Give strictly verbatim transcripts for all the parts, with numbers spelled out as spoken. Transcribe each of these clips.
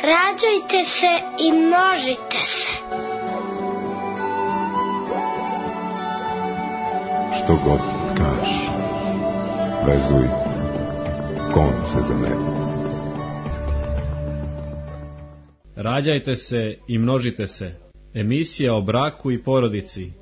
Rađajte se i množite se. Što god tkaš, vezuj konce za nebo. Rađajte se i množite se. Emisija o braku i porodici.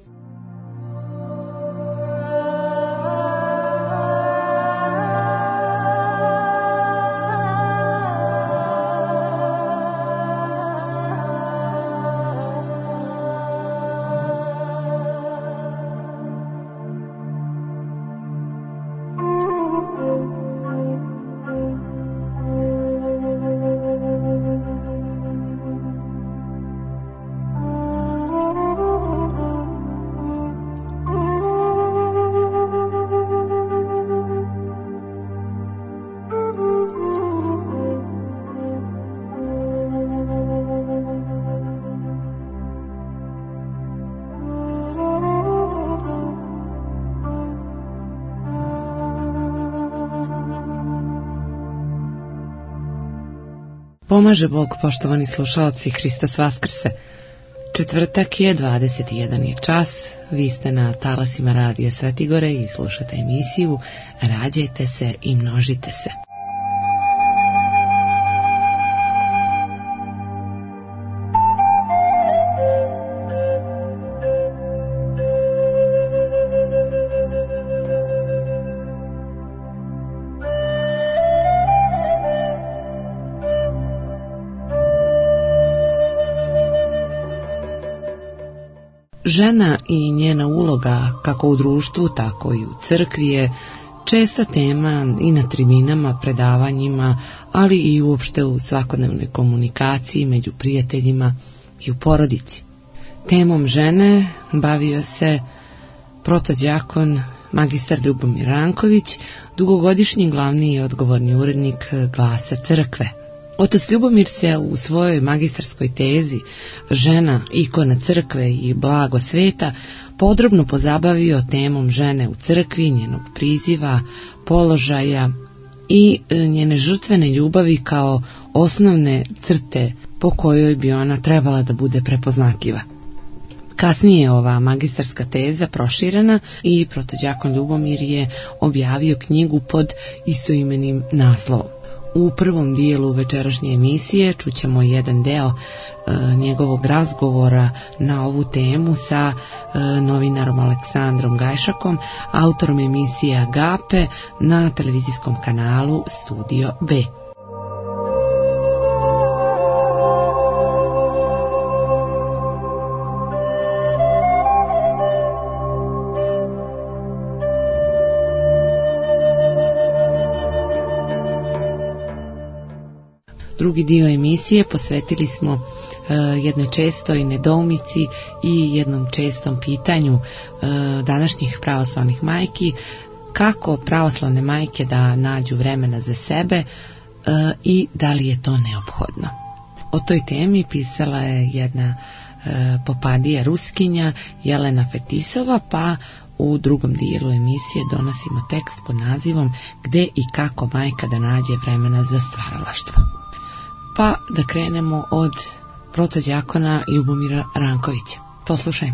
Pomaže Bog, poštovani slušalci, Hristos Vaskrse. Četvrtak je, dvadeset i jedan je čas, vi ste na talasima Radija Svetigore i slušate emisiju Rađajte se i množite se. Žena i njena uloga, kako u društvu, tako i u crkvi, je česta tema i na tribinama, predavanjima, ali i uopšte u svakodnevnoj komunikaciji među prijateljima i u porodici. Temom žene bavio se protođakon magistar Ljubomir Ranković, dugogodišnji glavni i odgovorni urednik Glasa crkve. Otac Ljubomir se u svojoj magistarskoj tezi Žena, ikona crkve i blago sveta podrobno pozabavio temom žene u crkvi, njenog priziva, položaja i njene žrtvene ljubavi kao osnovne crte po kojoj bi ona trebala da bude prepoznatljiva. Kasnije je ova magistarska teza proširena i protođakon Ljubomir je objavio knjigu pod istoimenim naslovom. U prvom dijelu večerašnje emisije čućemo jedan deo e, njegovog razgovora na ovu temu sa e, novinarom Aleksandrom Gajšakom, autorom emisije Agape na televizijskom kanalu Studio B. Drugi dio emisije posvetili smo uh, jednoj čestoj nedoumici i jednom čestom pitanju uh, današnjih pravoslavnih majki, kako pravoslavne majke da nađu vremena za sebe uh, i da li je to neophodno. O toj temi pisala je jedna uh, popadija Ruskinja, Jelena Fetisova, pa u drugom dijelu emisije donosimo tekst pod nazivom Gde i kako majka da nađe vremena za stvaralaštvo. Pa da krenemo od protođakona Ljubomira Rankovića. Poslušajmo.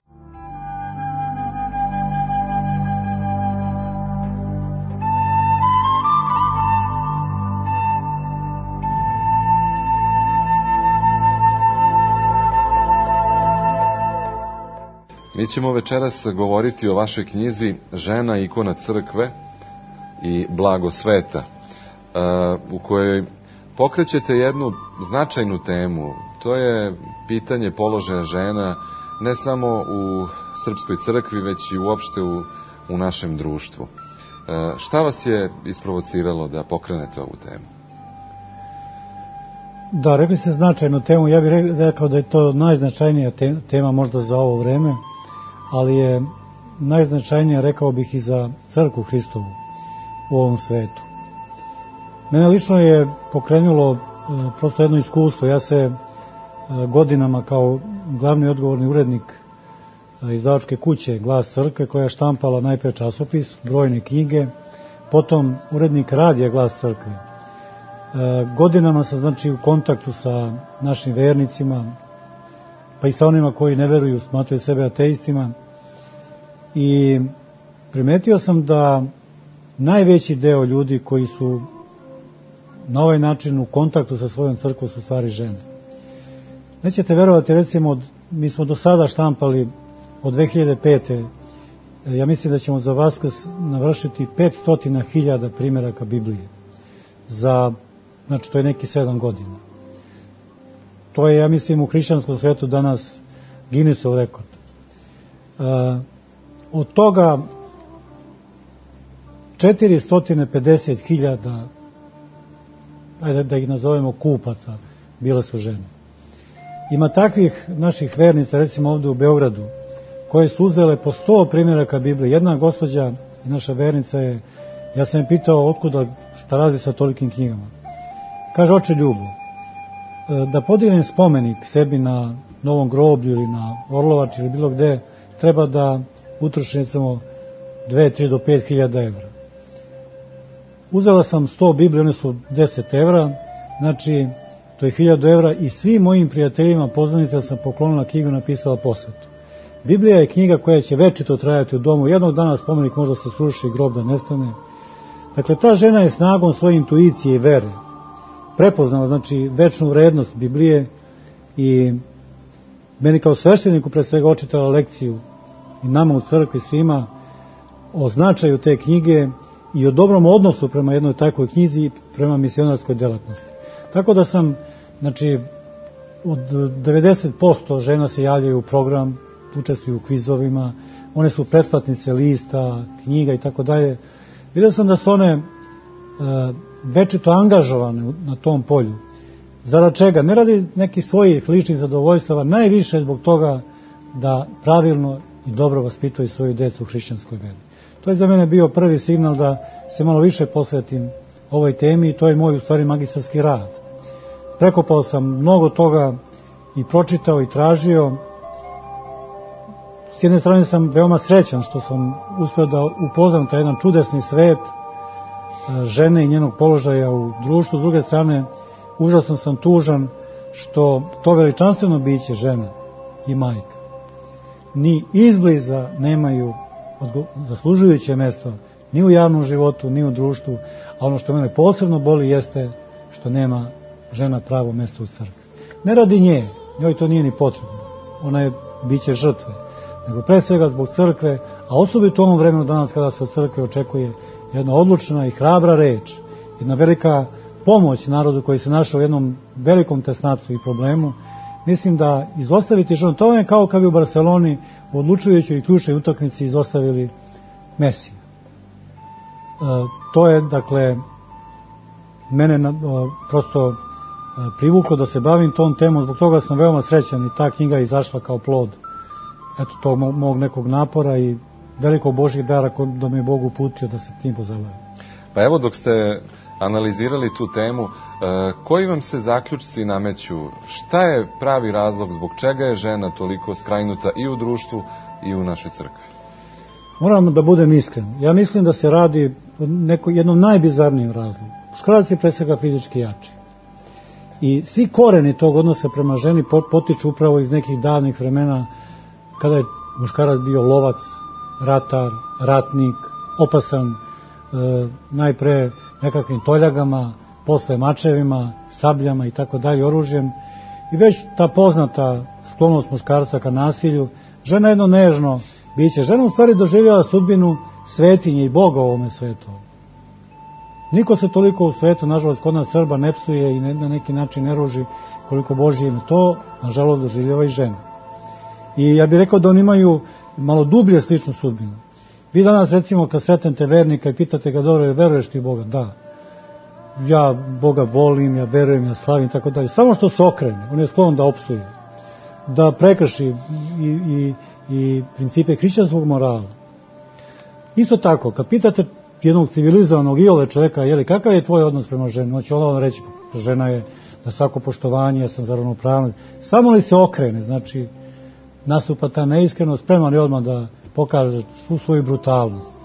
Mi ćemo večeras govoriti o vašoj knjizi Žena, ikona crkve i blago sveta, u kojoj pokrećete jednu značajnu temu. To je pitanje položaja žena ne samo u srpskoj crkvi, već i uopšte u, u našem društvu. E, šta vas je isprovociralo da pokrenete ovu temu? Da, rekli ste značajnu temu. Ja bih rekao da je to najznačajnija tema možda za ovo vreme, ali je najznačajnija, rekao bih, i za crkvu Hristovu u ovom svetu. Mene lično je pokrenulo e, prosto jedno iskustvo. Ja se e, godinama kao glavni odgovorni urednik e, izdavačke kuće Glas crkve, koja je štampala najpre časopis, brojne knjige, potom urednik radija Glas crkve. godinama sam znači u kontaktu sa našim vernicima, pa i sa onima koji ne veruju, smatraju sebe ateistima, i primetio sam da najveći deo ljudi koji su na ovaj način u kontaktu sa svojom crkvom su stvari žene. Nećete verovati, recimo, od, mi smo do sada štampali od dve hiljade pete. Ja mislim da ćemo za Vaskrs navršiti petsto hiljada primjeraka Biblije. Za, znači, to je neki sedam godina. To je, ja mislim, u hrišćanskom svetu danas Guinnessov rekord. Uh, od toga četiristo pedeset hiljada, ajde da ih nazovemo kupaca, bile su žene. Ima takvih naših vernica, recimo ovdje u Beogradu, koje su uzele po sto primjeraka Biblije. Jedna gospođa, naša vernica je, ja sam je pitao otkuda, šta radi sa tolikim knjigama. Kaže, oče Ljubo, da podignem spomenik sebi na Novom groblju ili na Orlovač ili bilo gde, treba da utrošim recimo dve, tri do pet hiljada evra. Uzela sam sto Biblije, one su deset evra, znači to je hiljadu evra, i svim mojim prijateljima, poznanicama sam poklonila knjigu, napisala posvetu. Biblija je knjiga koja će večito trajati u domu. Jednog dana spomenik možda se sruši, grob da nestane. Dakle, ta žena je snagom svoje intuicije i vere prepoznala, znači, večnu vrednost Biblije, i meni kao svešteniku pre svega očitala lekciju, i nama u crkvi svima, o značaju te knjige i o dobrom odnosu prema jednoj takvoj knjizi i prema misionarskoj delatnosti. Tako da sam, znači, od devedeset posto žena se javljaju u program, učestvuju u kvizovima, one su pretplatnice lista, knjiga i tako dalje. Vidio sam da su one e, večito angažovane na tom polju. Zarad čega? Ne radi nekih svojih ličnih zadovoljstava, najviše zbog toga da pravilno i dobro vaspituje svoju decu u hrišćanskoj veri. To je za mene bio prvi signal da se malo više posvetim ovoj temi, i to je moj, u stvari, magistarski rad. Prekopao sam mnogo toga i pročitao i tražio. S jedne strane sam veoma srećan što sam uspio da upoznam taj jedan čudesni svet žene i njenog položaja u društvu. S druge strane, užasno sam tužan što to veličanstveno biće žena i majka ni izbliza nemaju zaslužujuće mesto ni u javnom životu, ni u društvu, a ono što mene posebno boli jeste što nema žena pravo mesto u crkvi. Ne radi nje, njoj to nije ni potrebno, ona je biće žrtve, nego pre svega zbog crkve, a osobito u ovom vremenu danas kada se od crkve očekuje jedna odlučna i hrabra reč, jedna velika pomoć narodu koji se našao u jednom velikom tesnacu i problemu. Mislim da izostaviti ženu, to je kao kad bi u Barceloni u odlučujućoj i ključnoj utakmici izostavili Mesija. E, to je, dakle, mene na, o, prosto e, privuklo da se bavim tom temom, zbog toga sam veoma srećan i ta knjiga je izašla kao plod eto tog mog nekog napora i velikog Božjeg dara da me je Bog uputio da se tim pozabavim. Pa evo, dok ste analizirali tu temu, e, koji vam se zaključci nameću? Šta je pravi razlog zbog čega je žena toliko skrajnuta i u društvu i u našoj crkvi? Moram da budem iskren. Ja mislim da se radi o neko, jednom najbizarnijim razlogom. Muškarac je pre svega fizički jači. I svi koreni tog odnosa prema ženi potiču upravo iz nekih davnih vremena kada je muškarac bio lovac, ratar, ratnik, opasan, e, najpre nekakvim toljagama, posle mačevima, sabljama i tako dalje, oružjem. I već ta poznata sklonost muškarca ka nasilju, žena jedno nežno biće. Žena u stvari doživljava sudbinu svetinje i Boga u ovome svetu. Niko se toliko u svetu, nažalost, kod nas Srba ne psuje i na neki način ne ruži koliko Božje ime. To, nažalost, doživljava i žena. I ja bih rekao da oni imaju malo dublje sličnu sudbinu. Vi danas, recimo, kad sretnete vernika i pitate ga, dobro, veruješ ti u Boga? Da. Ja Boga volim, ja verujem, ja slavim, tako dalje. Samo što se okrene, on je sklon da opsuje, da prekrši i, i, i principe hrišćanskog morala. Isto tako, kad pitate jednog civilizovanog iole čovjeka, jeli, kakav je tvoj odnos prema ženi? On će ono reći, žena je za svako poštovanje, ja sam za ravnopravnost. Samo li se okrene, znači, nastupa ta neiskrenost, spreman je odmah da pokaže svu svoju brutalnost.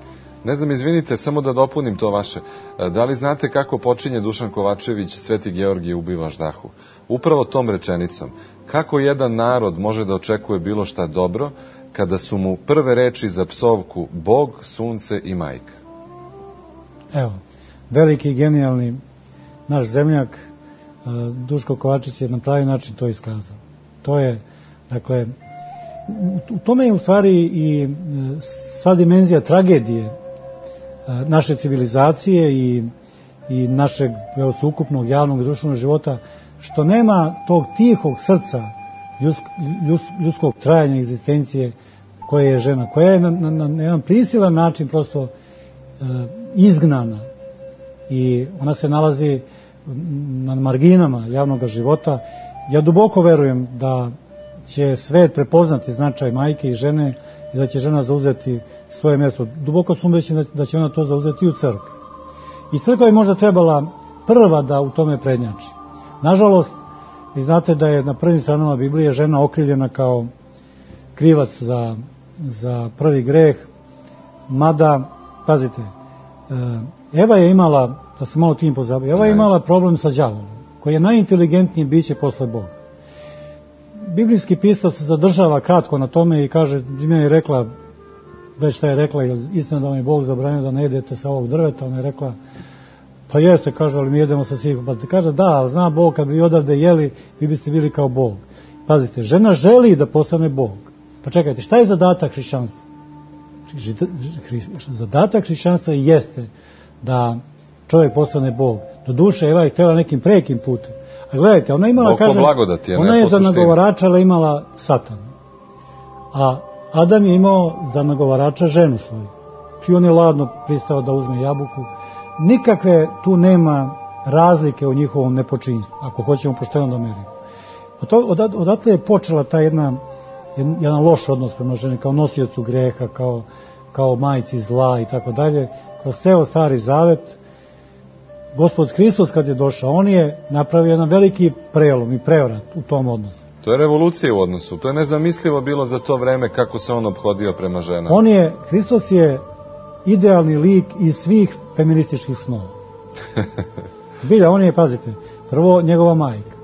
Ne znam, izvinite, samo da dopunim to vaše. Da li znate kako počinje Dušan Kovačević Sveti Georgije ubiva ždahu? Upravo tom rečenicom. Kako jedan narod može da očekuje bilo šta dobro, kada su mu prve reči za psovku Bog, sunce i majka? Evo, veliki i genijalni naš zemljak Duško Kovačić je na pravi način to iskazao. To je, dakle, u tome je u stvari i sva dimenzija tragedije naše civilizacije i, i našeg sveukupnog javnog i društvenog života, što nema tog tihog srca ljudsk, ljudsk, ljudskog trajanja egzistencije koje je žena, koja je na, na, na jedan prisilan način prosto e, izgnana i ona se nalazi na marginama javnog života. Ja duboko verujem da će svet prepoznati značaj majke i žene i da će žena zauzeti svoje mjesto. Duboko sam ubeđen da će ona to zauzeti i u crkvi. I crkva je možda trebala prva da u tome prednjači. Nažalost, vi znate da je na prvim stranama Biblije žena okrivljena kao krivac za, za prvi greh, mada, pazite, Eva je imala, da se malo tim pozabavim, Eva je imala problem sa đavolom, koji je najinteligentnije biće posle Boga. Biblijski pisac se zadržava kratko na tome i kaže, Dimja je rekla, već šta je rekla, istina da vam je Bog zabranio da ne jedete sa ovog drveta, ona je rekla, pa jeste, kaže, ali mi jedemo sa svih. Pa kaže, da, zna Bog, kad bi odavde jeli, vi biste bili kao Bog. Pazite, žena želi da postane Bog. Pa čekajte, šta je zadatak hrišćanstva? Zadatak hrišćanstva jeste da čovjek postane Bog. Do duše, Eva je htjela nekim prekim putem. A gledajte, ona imala, kaže, ona je za nagovarača imala Satan. A Adam je imao za nagovarača ženu svoju. I on je ladno pristao da uzme jabuku. Nikakve tu nema razlike u njihovom nepočinstvu, ako hoćemo pošteno da merimo. Odatle je počela ta jedna, jedan loš odnos prema ženi, kao nosiocu greha, kao, kao majci zla i tako dalje. Kroz ceo Stari Zavet, Gospod Hristos kad je došao, on je napravio jedan veliki prelom i prevrat u tom odnosu. To je revolucija u odnosu. To je nezamislivo bilo za to vreme kako se on ophodio prema ženama. On je, Hristos je idealni lik iz svih feminističkih snova. Bilja, on je, pazite, prvo njegova majka.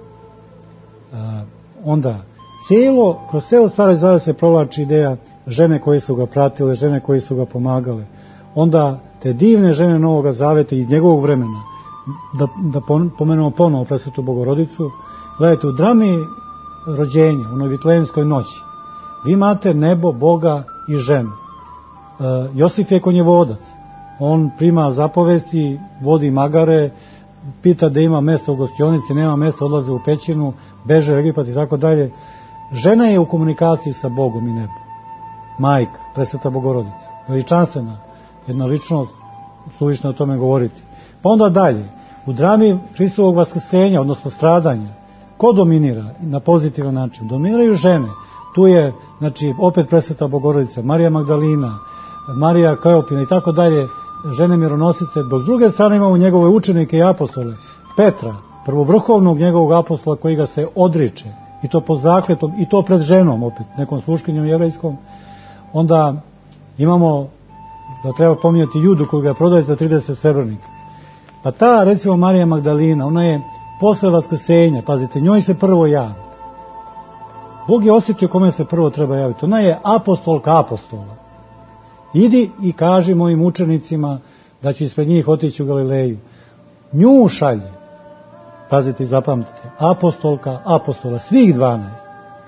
A, onda, cijelo, kroz cijelo Stari Zavet se provlači ideja žene koje su ga pratile, žene koje su ga pomagale. Onda te divne žene Novog Zaveta i njegovog vremena, da, da pomenemo ponovo Presvetu Bogorodicu. Gledajte, u drami rođenja, u Vitlejemskoj noći, vi imate nebo, Boga i ženu. E, Josif je konjevodac. On prima zapovesti, vodi magare, pita da ima mjesto u gostionici, nema mjesta, odlaze u pećinu, beže u Egipat i tako dalje. Žena je u komunikaciji sa Bogom i nebom. Majka, Presveta Bogorodica, veličanstvena, jedna ličnost, suvišno o tome govoriti. Pa onda dalje, u drami Hristovog vaskrsenja, odnosno stradanja, ko dominira na pozitivan način? Dominiraju žene. Tu je, znači, opet Presveta Bogorodica, Marija Magdalina, Marija Kleopina i tako dalje, žene mironosice, dok s druge strane imamo njegove učenike i apostole, Petra, prvovrhovnog njegovog apostola koji ga se odriče, i to pod zakletom, i to pred ženom, opet, nekom sluškinjom jevrejskom. Onda imamo, da treba pominjati Judu koji ga prodaje za trideset srebrnika. Pa ta, recimo, Marija Magdalina, ona je posle vaskrsenja, pazite, njoj se prvo javi. Bog je osjetio kome se prvo treba javiti. Ona je apostolka apostola. Idi i kaži mojim učenicima da će ispred njih otići u Galileju. Nju šalje. Pazite i zapamtite. Apostolka apostola, svih dvanaest.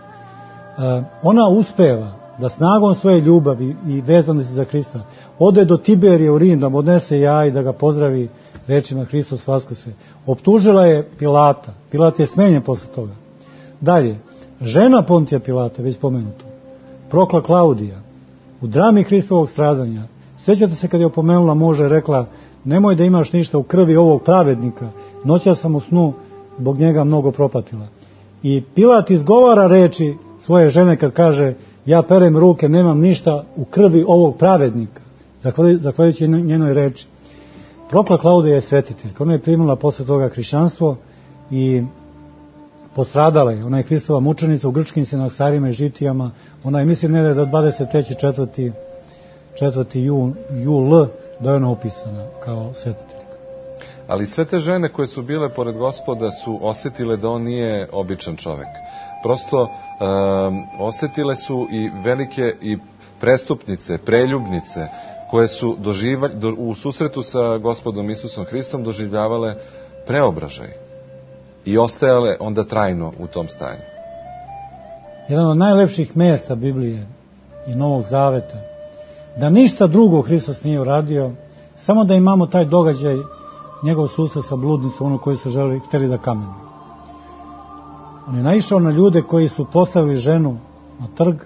E, ona uspeva da snagom svoje ljubavi i vezanosti za Hrista ode do Tiberije u Rim, da mu odnese jaj, da ga pozdravi rečima Hristos vaskrse. Optužila je Pilata. Pilat je smenjen posle toga. Dalje, žena Pontija Pilata, već pomenuto, prokla Klaudija, u drami Hristovog stradanja, sjećate se kad je opomenula muža i rekla, nemoj da imaš ništa u krvi ovog pravednika, noća sam u snu zbog njega mnogo propatila. I Pilat izgovara reči svoje žene kad kaže, ja perem ruke, nemam ništa u krvi ovog pravednika, zahvaljujući njenoj reči. Prokla Klaudija je svetiteljka, ona je primila posle toga hrišćanstvo i postradala je. Ona je Hristova mučenica u grčkim sinaksarima i žitijama. Ona je, mislim, ne da je do dvadeset treće četvrti četvrti jul, da je ona upisana kao svetiteljka. Ali sve te žene koje su bile pored Gospoda su osjetile da on nije običan čovek. Prosto um, osjetile su i velike i prestupnice, preljubnice, koje su doživa, do, u susretu sa Gospodom Isusom Hristom doživljavale preobražaj i ostajale onda trajno u tom stanju. Jedan od najlepših mjesta Biblije i Novog Zaveta, da ništa drugo Hristos nije uradio, samo da imamo taj događaj, njegov susret sa bludnicom, ono koji su želi, hteli da kamenuju. On je naišao na ljude koji su postavili ženu na trg,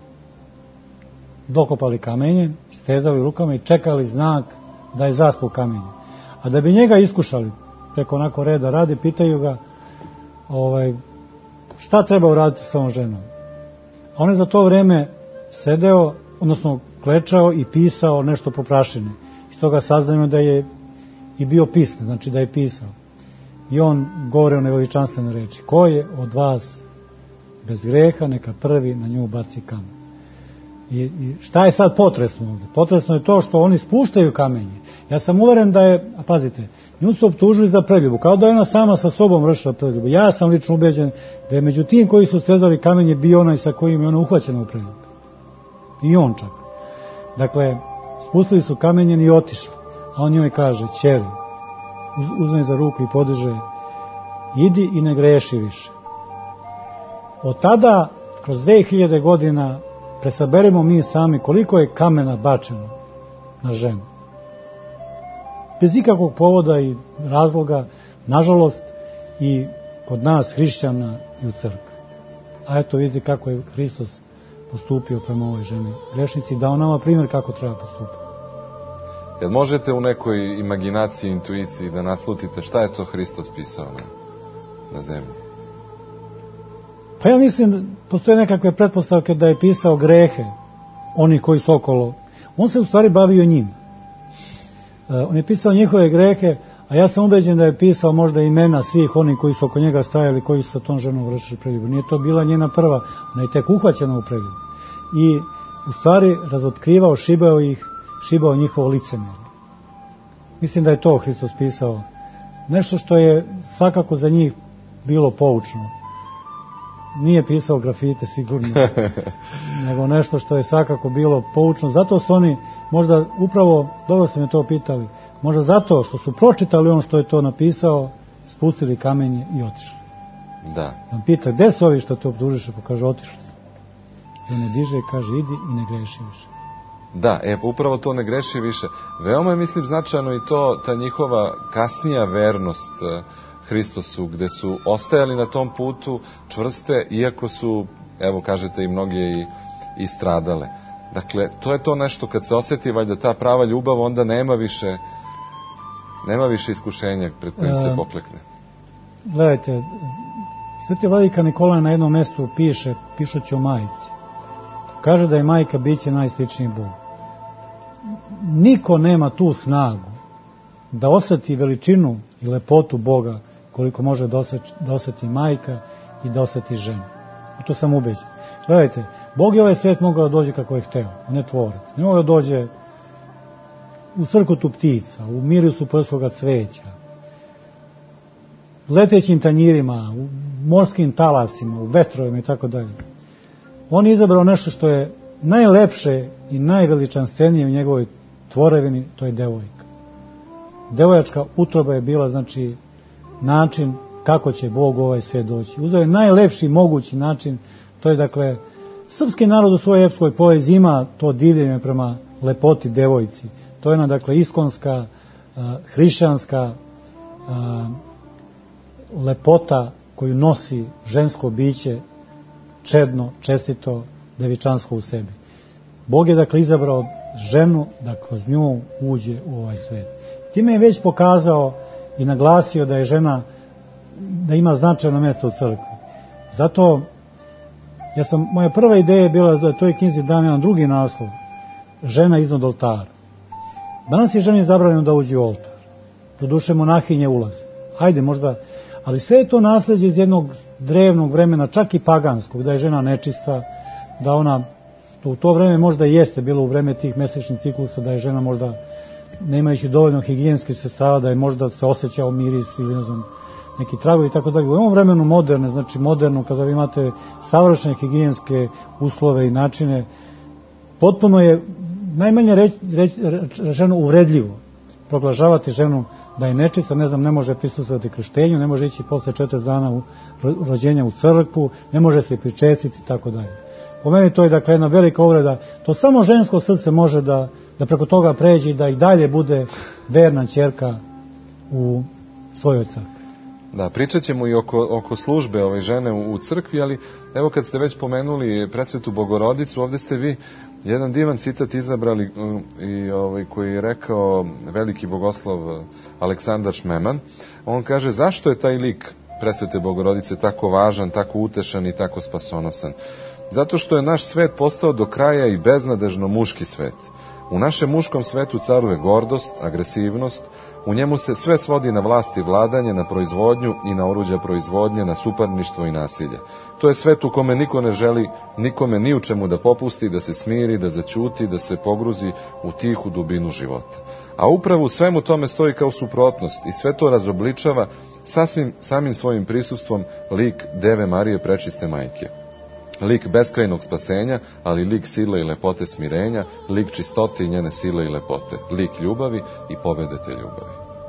dokopali kamenje, stezali rukama i čekali znak da je zaspu kamenje. A da bi njega iskušali, preko onako reda radi, pitaju ga ovaj, šta treba uraditi sa ovom ženom. A on je za to vreme sedeo, odnosno klečao i pisao nešto po prašini. Iz toga saznajemo da je i bio pismen, znači da je pisao. I on govori o neveličanstvenoj reči. Ko je od vas bez greha, neka prvi na nju baci kamen. I, i šta je sad potresno ovdje? Potresno je to što oni spuštaju kamenje. Ja sam uveren da je, a pazite, nju su optužili za preljubu, kao da je ona sama sa sobom vršila preljubu. Ja sam lično ubeđen da je među tim koji su stezali kamenje bio onaj sa kojim je ona uhvaćena u preljubu. I on čak. Dakle, spustili su kamenjen i otišli. A on njoj kaže, ćeri, uzme za ruku i podiže, idi i ne greši više. Od tada, kroz dve hiljade godina, presaberimo mi sami koliko je kamena bačeno na ženu. Bez ikakvog povoda i razloga, nažalost, i kod nas, hrišćana, i u crkvi. A eto vidite kako je Hristos postupio prema ovoj ženi grešnici, dao nama primjer kako treba postupiti. Jel možete u nekoj imaginaciji, intuiciji da naslutite šta je to Hristos pisao na, na zemlji? Pa ja mislim da postoje nekakve pretpostavke da je pisao grehe oni koji su okolo. On se u stvari bavio njim. On je pisao njihove grehe, a ja sam ubeđen da je pisao možda imena svih onih koji su oko njega stajali, koji su sa tom ženom vršili preljubu. Nije to bila njena prva, ona je tek uhvaćena u preljubu. I u stvari razotkrivao, šibao ih, šibao njihovo licemjerje. Mislim da je to Hristos pisao. Nešto što je svakako za njih bilo poučno. Nije pisao grafite sigurno, nego nešto što je svakako bilo poučno. Zato su oni, možda upravo, dobro ste me to pitali, možda zato što su pročitali on što je to napisao, spustili kamenje i otišli. Da. On pita, gde su ovi što te optužiše? Pa kaže, otišli. I on ne diže i kaže, idi i ne greši više. Da, e, upravo to ne greši više. Veoma je, mislim, značajno i to, ta njihova kasnija vernost Hristosu, gde su ostajali na tom putu čvrste, iako su, evo kažete, i mnoge i, i stradale. Dakle, to je to nešto, kad se osjeti valjda ta prava ljubav, onda nema više nema više iskušenja pred kojim se poklekne. Gledajte, Sveti vladika Nikolaj na jednom mjestu piše, pišući o majici. Kaže da je majka biće najsličniji Bog. Niko nema tu snagu da osjeti veličinu i lepotu Boga koliko može da osjeti, da osjeti majka i da osjeti žena. I to sam ubeđen. Gledajte, Bog je ovaj svijet mogao da dođe kako je hteo, on je tvorac. Ne mogao da dođe u crkotu ptica, u mirisu prskoga cveća, u letećim tanjirima, u morskim talasima, u vetrovima i tako dalje. On je izabrao nešto što je najlepše i najveličanstvenije u njegovoj tvorevini, to je devojka. Devojačka utroba je bila, znači, način kako će Bog u ovaj svijet doći. Uzeo je najlepši mogući način, to je, dakle, srpski narod u svojoj epskoj poeziji ima to divljenje prema lepoti devojci. To je ona, dakle, iskonska, uh, hrišćanska uh, lepota koju nosi žensko biće, čedno, čestito, devičansko u sebi. Bog je, dakle, izabrao ženu da kroz nju uđe u ovaj svijet. Time je već pokazao i naglasio da je žena, da ima značajno mjesto u crkvi. Zato, ja sam, moja prva ideja je bila da toj knjizi dam jedan drugi naslov, žena iznad oltara. Danas je ženi zabranjeno da uđe u oltar. Doduše monahinje ulaze. Hajde, možda, ali sve je to nasljeđe iz jednog drevnog vremena, čak i paganskog, da je žena nečista, da ona što u to vreme možda jeste bilo u vreme tih mesečnih ciklusa, da je žena možda, ne imajući dovoljno higijenskih sredstava, da je možda se osjećao miris ili ne znam, neki tragovi i tako dalje. U ovom vremenu moderne, znači moderno, kada vi imate savršene higijenske uslove i načine, potpuno je najmanje reč, reč, rečeno uvredljivo proglašavati ženu da je nečista, ne znam, ne može prisustvovati krštenju, ne može ići posle četrdeset dana u rođenja u crkvu, ne može se pričestiti i tako dalje. Po meni to je dakle jedna velika uvreda. To samo žensko srce može da, da preko toga pređe i da i dalje bude verna ćerka u svojoj crkvi. Da, pričat ćemo i oko, oko službe ove žene u, u crkvi, ali evo kad ste već pomenuli presvetu Bogorodicu, ovde ste vi jedan divan citat izabrali i ovaj, koji je rekao veliki bogoslov Aleksandar Šmeman. On kaže, zašto je taj lik presvete Bogorodice tako važan, tako utešan i tako spasonosan? Zato što je naš svet postao do kraja i beznadežno muški svet. U našem muškom svetu caruje gordost, agresivnost, u njemu se sve svodi na vlast i vladanje, na proizvodnju i na oruđa proizvodnje, na suparništvo i nasilje. To je svet u kome niko ne želi nikome ni u čemu da popusti, da se smiri, da zaćuti, da se pogruzi u tihu dubinu života. A upravo u svemu tome stoji kao suprotnost i sve to razobličava sasvim samim svojim prisustvom lik Deve Marije Prečiste Majke. Lik beskrajnog spasenja, ali lik sile i lepote smirenja, lik čistote i njene sile i lepote, lik ljubavi i pobede te ljubavi.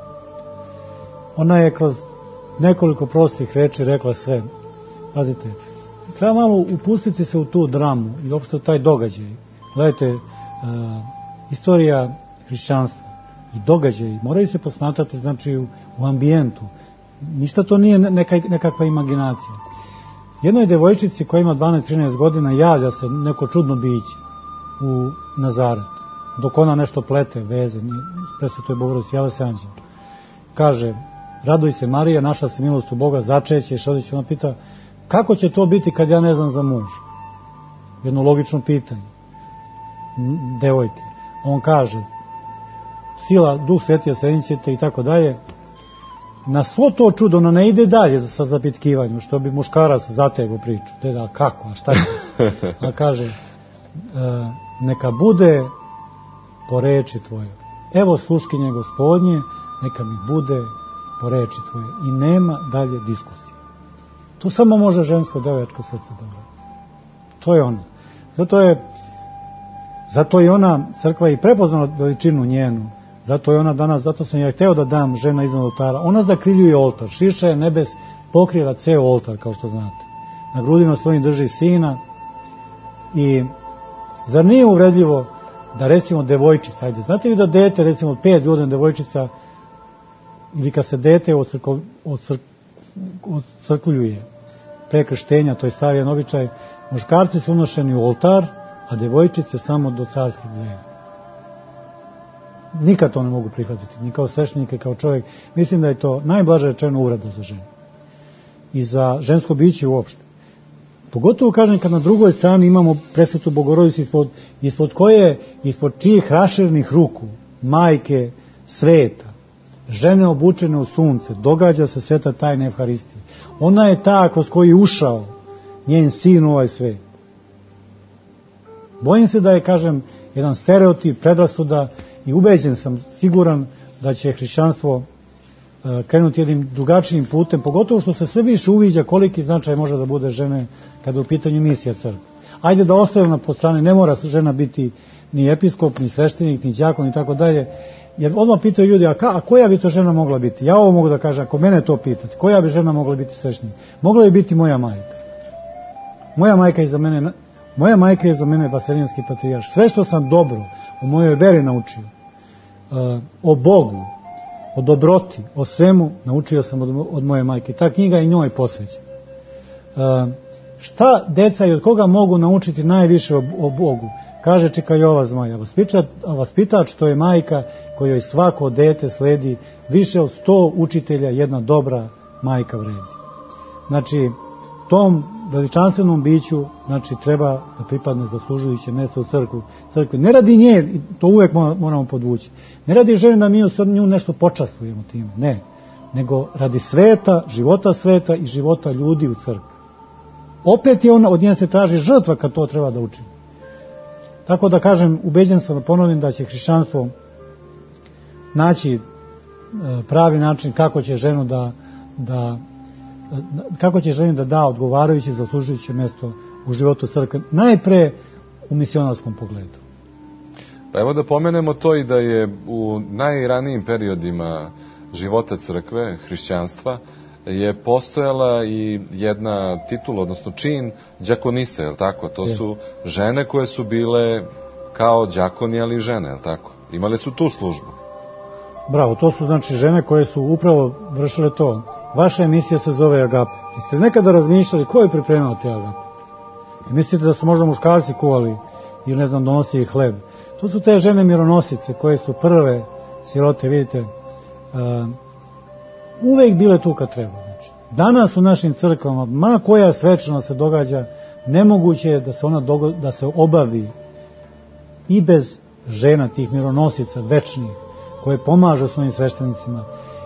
Ona je kroz nekoliko prostih reči rekla sve. Pazite, treba malo upustiti se u tu dramu i uopšte taj događaj. Gledajte, uh, istorija hrišćanstva i događaj moraju se posmatrati znači u, u ambijentu. Ništa to nije neka, nekakva imaginacija. Jednoj devojčici koja ima dvanaest trinaest godina javlja se neko čudno biće u Nazaret, dok ona nešto plete, veze, presvetoj Bogorodici, javlja se anđel. Kaže, raduj se Marija, našla se milost u Boga, začećeš, odjeći. Ona pita, kako će to biti kad ja ne znam za muž? Jedno logično pitanje. Devojke. On kaže, sila, duh sveti osenićete i tako dalje. Na svo to čudo, ono ne ide dalje sa zapitkivanjem, što bi muškarac zatego priču. Te da, kako, a šta je? A kaže, e, neka bude po reči tvoje. Evo sluškinje gospodnje, neka mi bude po reči tvoje. I nema dalje diskusije. To samo može žensko devojačko srce da uradi. To je ona. Zato je, zato je ona, crkva i prepoznala veličinu njenu. Zato je ona danas, zato sam ja hteo da dam žena iznad oltara. Ona zakriljuje oltar, šiša je nebes, pokriva ceo oltar, kao što znate. Na grudima svojim drži sina. I zar nije uvredljivo da recimo devojčica, ajde, znate li da dete, recimo pet godina devojčica, ili kad se dete ocrko, ocrk, ocrkuljuje pre krštenja, to je stavljen običaj, muškarci su unošeni u oltar, a devojčice samo do carskih dveri. Nikad to ne mogu prihvatiti, ni kao sveštenik, ni kao čovjek. Mislim da je to najblaže rečeno uvreda za ženu. I za žensko biće uopšte. Pogotovo, kažem, kad na drugoj strani imamo presvetu Bogorodicu ispod, ispod koje, ispod čijih raširnih ruku, majke sveta, žene obučene u sunce, događa se sveta tajna Evharistije. Ona je ta kroz koju je ušao njen sin u ovaj svet. Bojim se da je, kažem, jedan stereotip, predrasuda i ubeđen sam, siguran da će hrišćanstvo krenuti jednim drugačijim putem, pogotovo što se sve više uviđa koliki značaj može da bude žene kada je u pitanju misija crkve. Ajde da ostavimo po strane, ne mora žena biti ni episkop, ni sveštenik, ni đakon i tako dalje, jer odmah pitaju ljudi, a, ka, a koja bi to žena mogla biti? Ja ovo mogu da kažem, ako mene to pitate, koja bi žena mogla biti sveštenik? Mogla bi biti moja majka. Moja majka je za mene, moja majka je za mene vaseljenski patrijarh. Sve što sam dobro u mojoj veri naučio, uh, o Bogu, o dobroti, o svemu, naučio sam od, od moje majke. Ta knjiga je njoj posvećena. Uh, šta deca i od koga mogu naučiti najviše o, o Bogu? Kaže Čika Jova Zmaja, vaspitač to je majka kojoj svako dete sledi, više od sto učitelja jedna dobra majka vredi. Znači, tom veličanstvenom biću, znači, treba da pripadne zaslužujuće mjesto u crkvu. crkvi. Ne radi nje, to uvijek moramo podvući, ne radi žene da mi od nju nešto počastvujemo time, ne, nego radi sveta, života sveta i života ljudi u crkvi. Opet je ona, od nje se traži žrtva kad to treba da učini. Tako da kažem, ubeđen sam da ponovim da će hrišćanstvo naći pravi način kako će ženu da, da kako će ženi da da odgovarajuće, zaslužujuće mjesto u životu crkve, najpre u misionarskom pogledu. Pa evo da pomenemo to i da je u najranijim periodima života crkve, hrišćanstva, je postojala i jedna titula, odnosno čin đakonise, je li tako? To su žene koje su bile kao đakoni, ali žene, je li tako? Imale su tu službu. Bravo, to su znači žene koje su upravo vršile to. Vaša emisija se zove Agape. Jeste nekada razmišljali ko je pripremao te Agape? I mislite da su možda muškarci kuvali ili ne znam donosili hleb? To su te žene mironosice koje su prve sirote, vidite, uh, uvek bile tu kad treba. Znači, danas u našim crkvama, ma koja svečanost se događa, nemoguće je da se ona dogo, da se obavi i bez žena tih mironosica večnih koje pomažu svojim sveštenicima.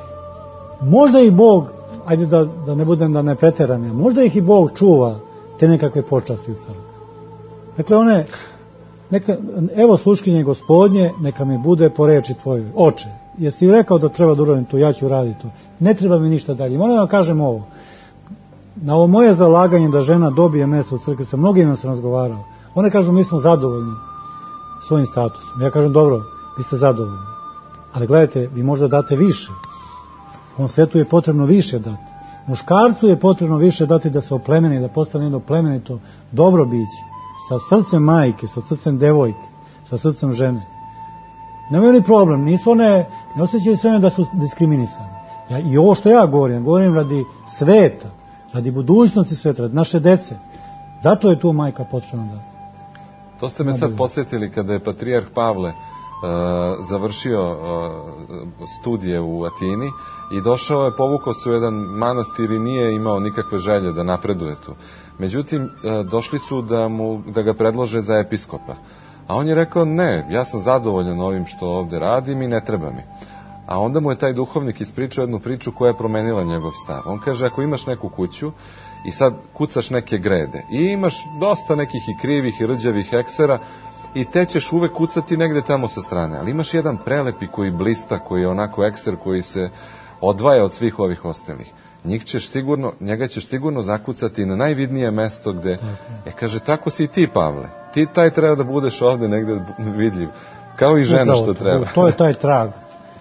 Možda i Bog, ajde da, da ne budem da ne preteram, možda ih i Bog čuva te nekakve počasti u crkvi. Dakle, one, neka, evo sluškinje Gospodnje, neka mi bude po reči tvojoj. Oče, jesi ti rekao da treba da uradim to, ja ću raditi to. Ne treba mi ništa dalje. Moram da vam kažem ovo. Na ovo moje zalaganje da žena dobije mjesto u crkvi, sa mnogima sam razgovarao. One kažu, mi smo zadovoljni svojim statusom. Ja kažem, dobro, vi ste zadovoljni. Ali gledajte, vi možda date više. U ovom svetu je potrebno više dati. Muškarcu je potrebno više dati da se oplemeni, da postane jedno plemenito dobro biće. Sa srcem majke, sa srcem devojke, sa srcem žene. Nemaju ni problem, nisu one, ne osjećaju se one da su diskriminisane. Ja, i ovo što ja govorim, govorim radi sveta, radi budućnosti sveta, radi naše dece. Zato je tu majka potrebna da... To ste me sad podsjetili kada je patrijarh Pavle Uh, završio uh, studije u Atini i došao je, povukao se u jedan manastir i nije imao nikakve želje da napreduje tu. Međutim, uh, došli su da, mu, da ga predlože za episkopa. A on je rekao, ne, ja sam zadovoljan ovim što ovde radim i ne treba mi. A onda mu je taj duhovnik ispričao jednu priču koja je promenila njegov stav. On kaže, ako imaš neku kuću i sad kucaš neke grede i imaš dosta nekih i krivih i rđavih eksera, i te ćeš uvek kucati negde tamo sa strane. Ali imaš jedan prelepi koji blista, koji je onako ekser, koji se odvaja od svih ovih ostalih. Njih ćeš sigurno, njega ćeš sigurno zakucati na najvidnije mesto gde... E, kaže, tako si i ti, Pavle. Ti taj treba da budeš ovde negde vidljiv. Kao i žena što treba. To je taj trag.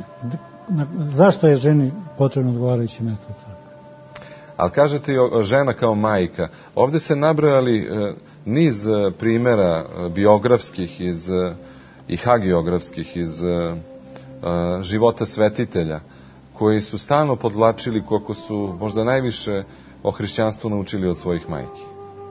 Zašto je ženi potrebno odgovarajuće mesto u crkvi? Ali kažete i žena kao majka. Ovde se nabrojali e, niz e, primjera e, biografskih iz, e, i hagiografskih iz e, e, života svetitelja, koji su stalno podvlačili koliko su možda najviše o hrišćanstvu naučili od svojih majki.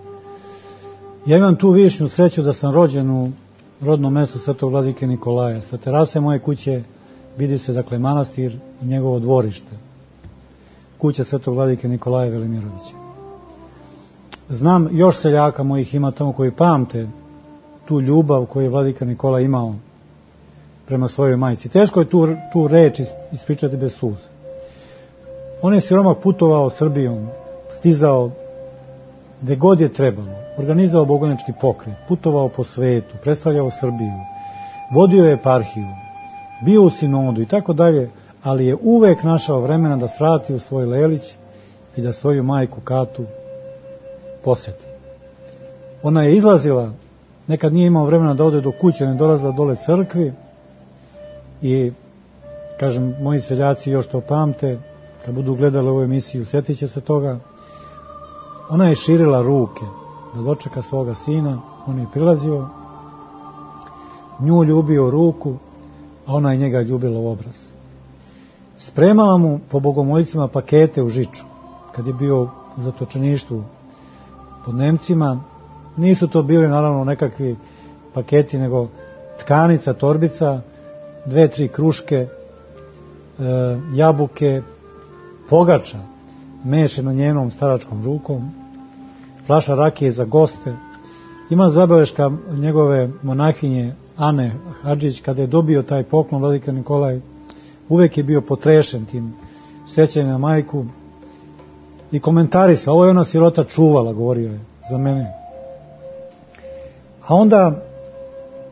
Ja imam tu višnju sreću da sam rođen u rodnom mjestu Svetog vladike Nikolaja. Sa terase moje kuće vidi se, dakle, manastir i njegovo dvorište. Kuća Svetog vladike Nikolaja Velimirovića. Znam još seljaka mojih ima tamo koji pamte tu ljubav koju je vladika Nikola imao prema svojoj majci. Teško je tu, tu reč ispričati bez suza. On je siromah putovao Srbijom, stizao gde god je trebalo, organizao bogovnički pokret, putovao po svetu, predstavljao Srbiju, vodio je eparhiju, bio u sinodu i tako dalje, ali je uvek našao vremena da svrati u svoj Lelić i da svoju majku Katu poseti. Ona je izlazila, nekad nije imao vremena da ode do kuće, ne dolazila dole crkvi i, kažem, moji seljaci još to pamte, kad budu gledali ovu emisiju, sjetit će se toga. Ona je širila ruke da dočeka svoga sina, on je prilazio, nju ljubio ruku, a ona je njega ljubila u obraz. Spremala mu po bogomoljcima pakete u Žiču, kad je bio u zatočeništvu pod Nemcima. Nisu to bili naravno nekakvi paketi, nego tkanica, torbica, dve, tri kruške, e, jabuke, pogača, mešeno njenom staračkom rukom, flaša rakije za goste. Ima zabeleška njegove monahinje Ane Hadžić, kada je dobio taj poklon vladika Nikolaj, uvek je bio potrešen tim sjećanjem na majku i komentarisa, ovo je ona sirota čuvala, govorio je za mene. A onda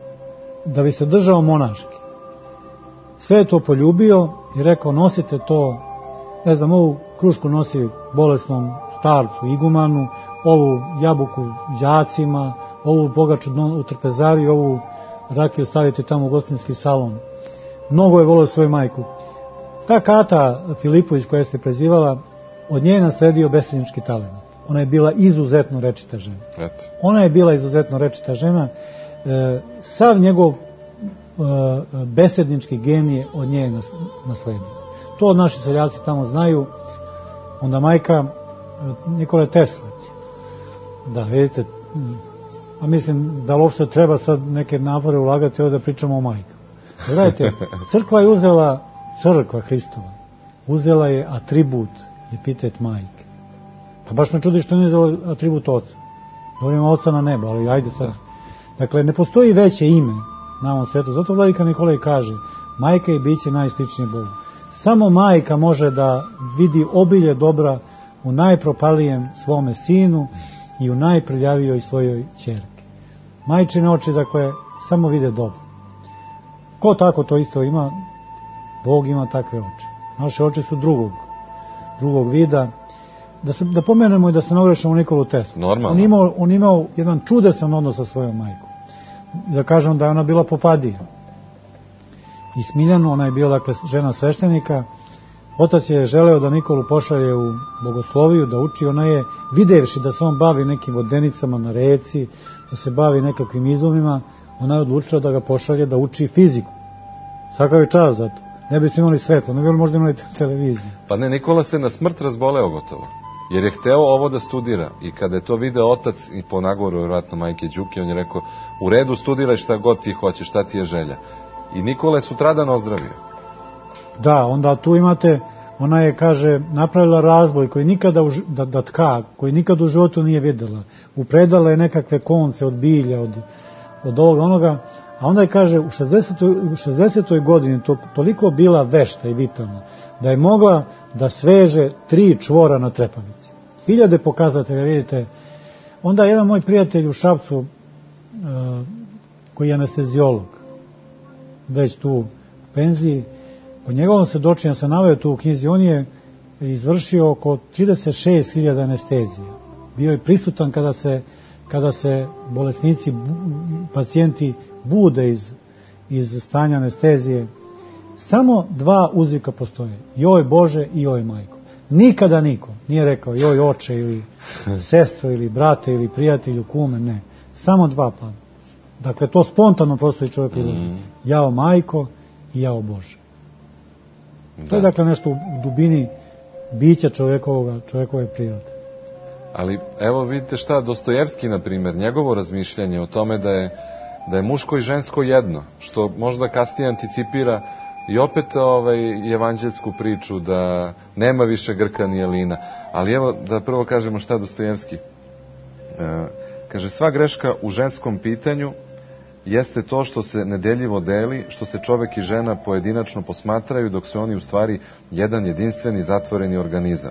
da bi se držao monaški. Sve je to poljubio i rekao, nosite to, ne znam, ovu krušku nosi bolesnom starcu, igumanu, ovu jabuku đacima, ovu pogaču u trpezari, ovu rakiju stavite tamo u gostinski salon. Mnogo je volio svoju majku. Ta Kata Filipović koja se prezivala, od nje je nasledio besednički talent. Ona je bila izuzetno rečita žena. Eto. Ona je bila izuzetno rečita žena. E, sav njegov e, besednički genije od nje je nasledio. To od naši seljaci tamo znaju. Onda majka Nikole Tesla. Da, vidite, a mislim da uopšte treba sad neke napore ulagati ovdje da pričamo o majkama. Gledajte, crkva je uzela, crkva Hristova, uzela je atribut, epitet majke. Pa baš me čudi što nije uzela atribut oca. Govorimo oca na nebo, ali ajde sad. Dakle, ne postoji veće ime na ovom svetu. Zato vladika Nikolaj kaže, majka je biće najsličnije Bogu. Samo majka može da vidi obilje dobra u najpropalijem svome sinu i u najprljavijoj svojoj ćerki. Majčine oči, dakle, samo vide dobro. Ko tako to isto ima? Bog ima takve oči. Naše oči su drugog, drugog vida. Da, se, da pomenemo i da se nagrešamo Nikolu Teslu. Normalno. On imao, on imao jedan čudesan odnos sa svojom majkom. Da kažem da je ona bila popadija. I Smiljanu, ona je bila, dakle, žena sveštenika. Otac je želeo da Nikolu pošalje u bogosloviju, da uči. Ona je, videvši da se on bavi nekim vodenicama na reci, da se bavi nekakvim izumima, ona je odlučila da ga pošalje da uči fiziku. Svakav je čas za to. Ne bi se imali svetlo, ne bi možda imali televiziju. Pa ne, Nikola se na smrt razboleo gotovo. Jer je hteo ovo da studira. I kada je to video otac, i po nagovoru vjerojatno majke Đuke, on je rekao, u redu, studiraj šta god ti hoćeš, šta ti je želja. I Nikola je sutradan ozdravio. Da, onda tu imate, ona je, kaže, napravila razboj koji nikada, u, da, da tka, koji nikada u životu nije vidjela. Upredala je nekakve konce od bilja, od, od ovoga, onoga, a onda je, kaže, u šezdesetoj godini to, toliko bila vešta i vitalna, da je mogla da sveže tri čvora na trepavici. Hiljade pokazatelja, vidite. Onda jedan moj prijatelj u Šapcu, uh, koji je anesteziolog, već tu u penziji, po njegovom svedočenju se naveo tu u knjizi, on je izvršio oko trideset šest hiljada anestezija. Bio je prisutan kada se, kada se bolesnici, pacijenti bude iz, iz stanja anestezije. Samo dva uzvika postoje. Joj Bože i joj majko. Nikada niko nije rekao joj oče ili sestro ili brate ili prijatelju, kume, ne. Samo dva pa. Dakle, to spontano postoji čovjek izlazi. Mm. Jao majko i jao Bože. Da. To je dakle nešto u dubini bića čovjekovoga, čovjekove prirode. Ali evo vidite šta, Dostojevski, na primjer, njegovo razmišljanje o tome da je, da je muško i žensko jedno, što možda kasnije anticipira i opet ovaj, evanđelsku priču da nema više Grka ni Jelina. Ali evo da prvo kažemo šta Dostojevski. E, kaže, sva greška u ženskom pitanju jeste to što se nedeljivo deli, što se čovek i žena pojedinačno posmatraju, dok se oni u stvari jedan jedinstveni zatvoreni organizam.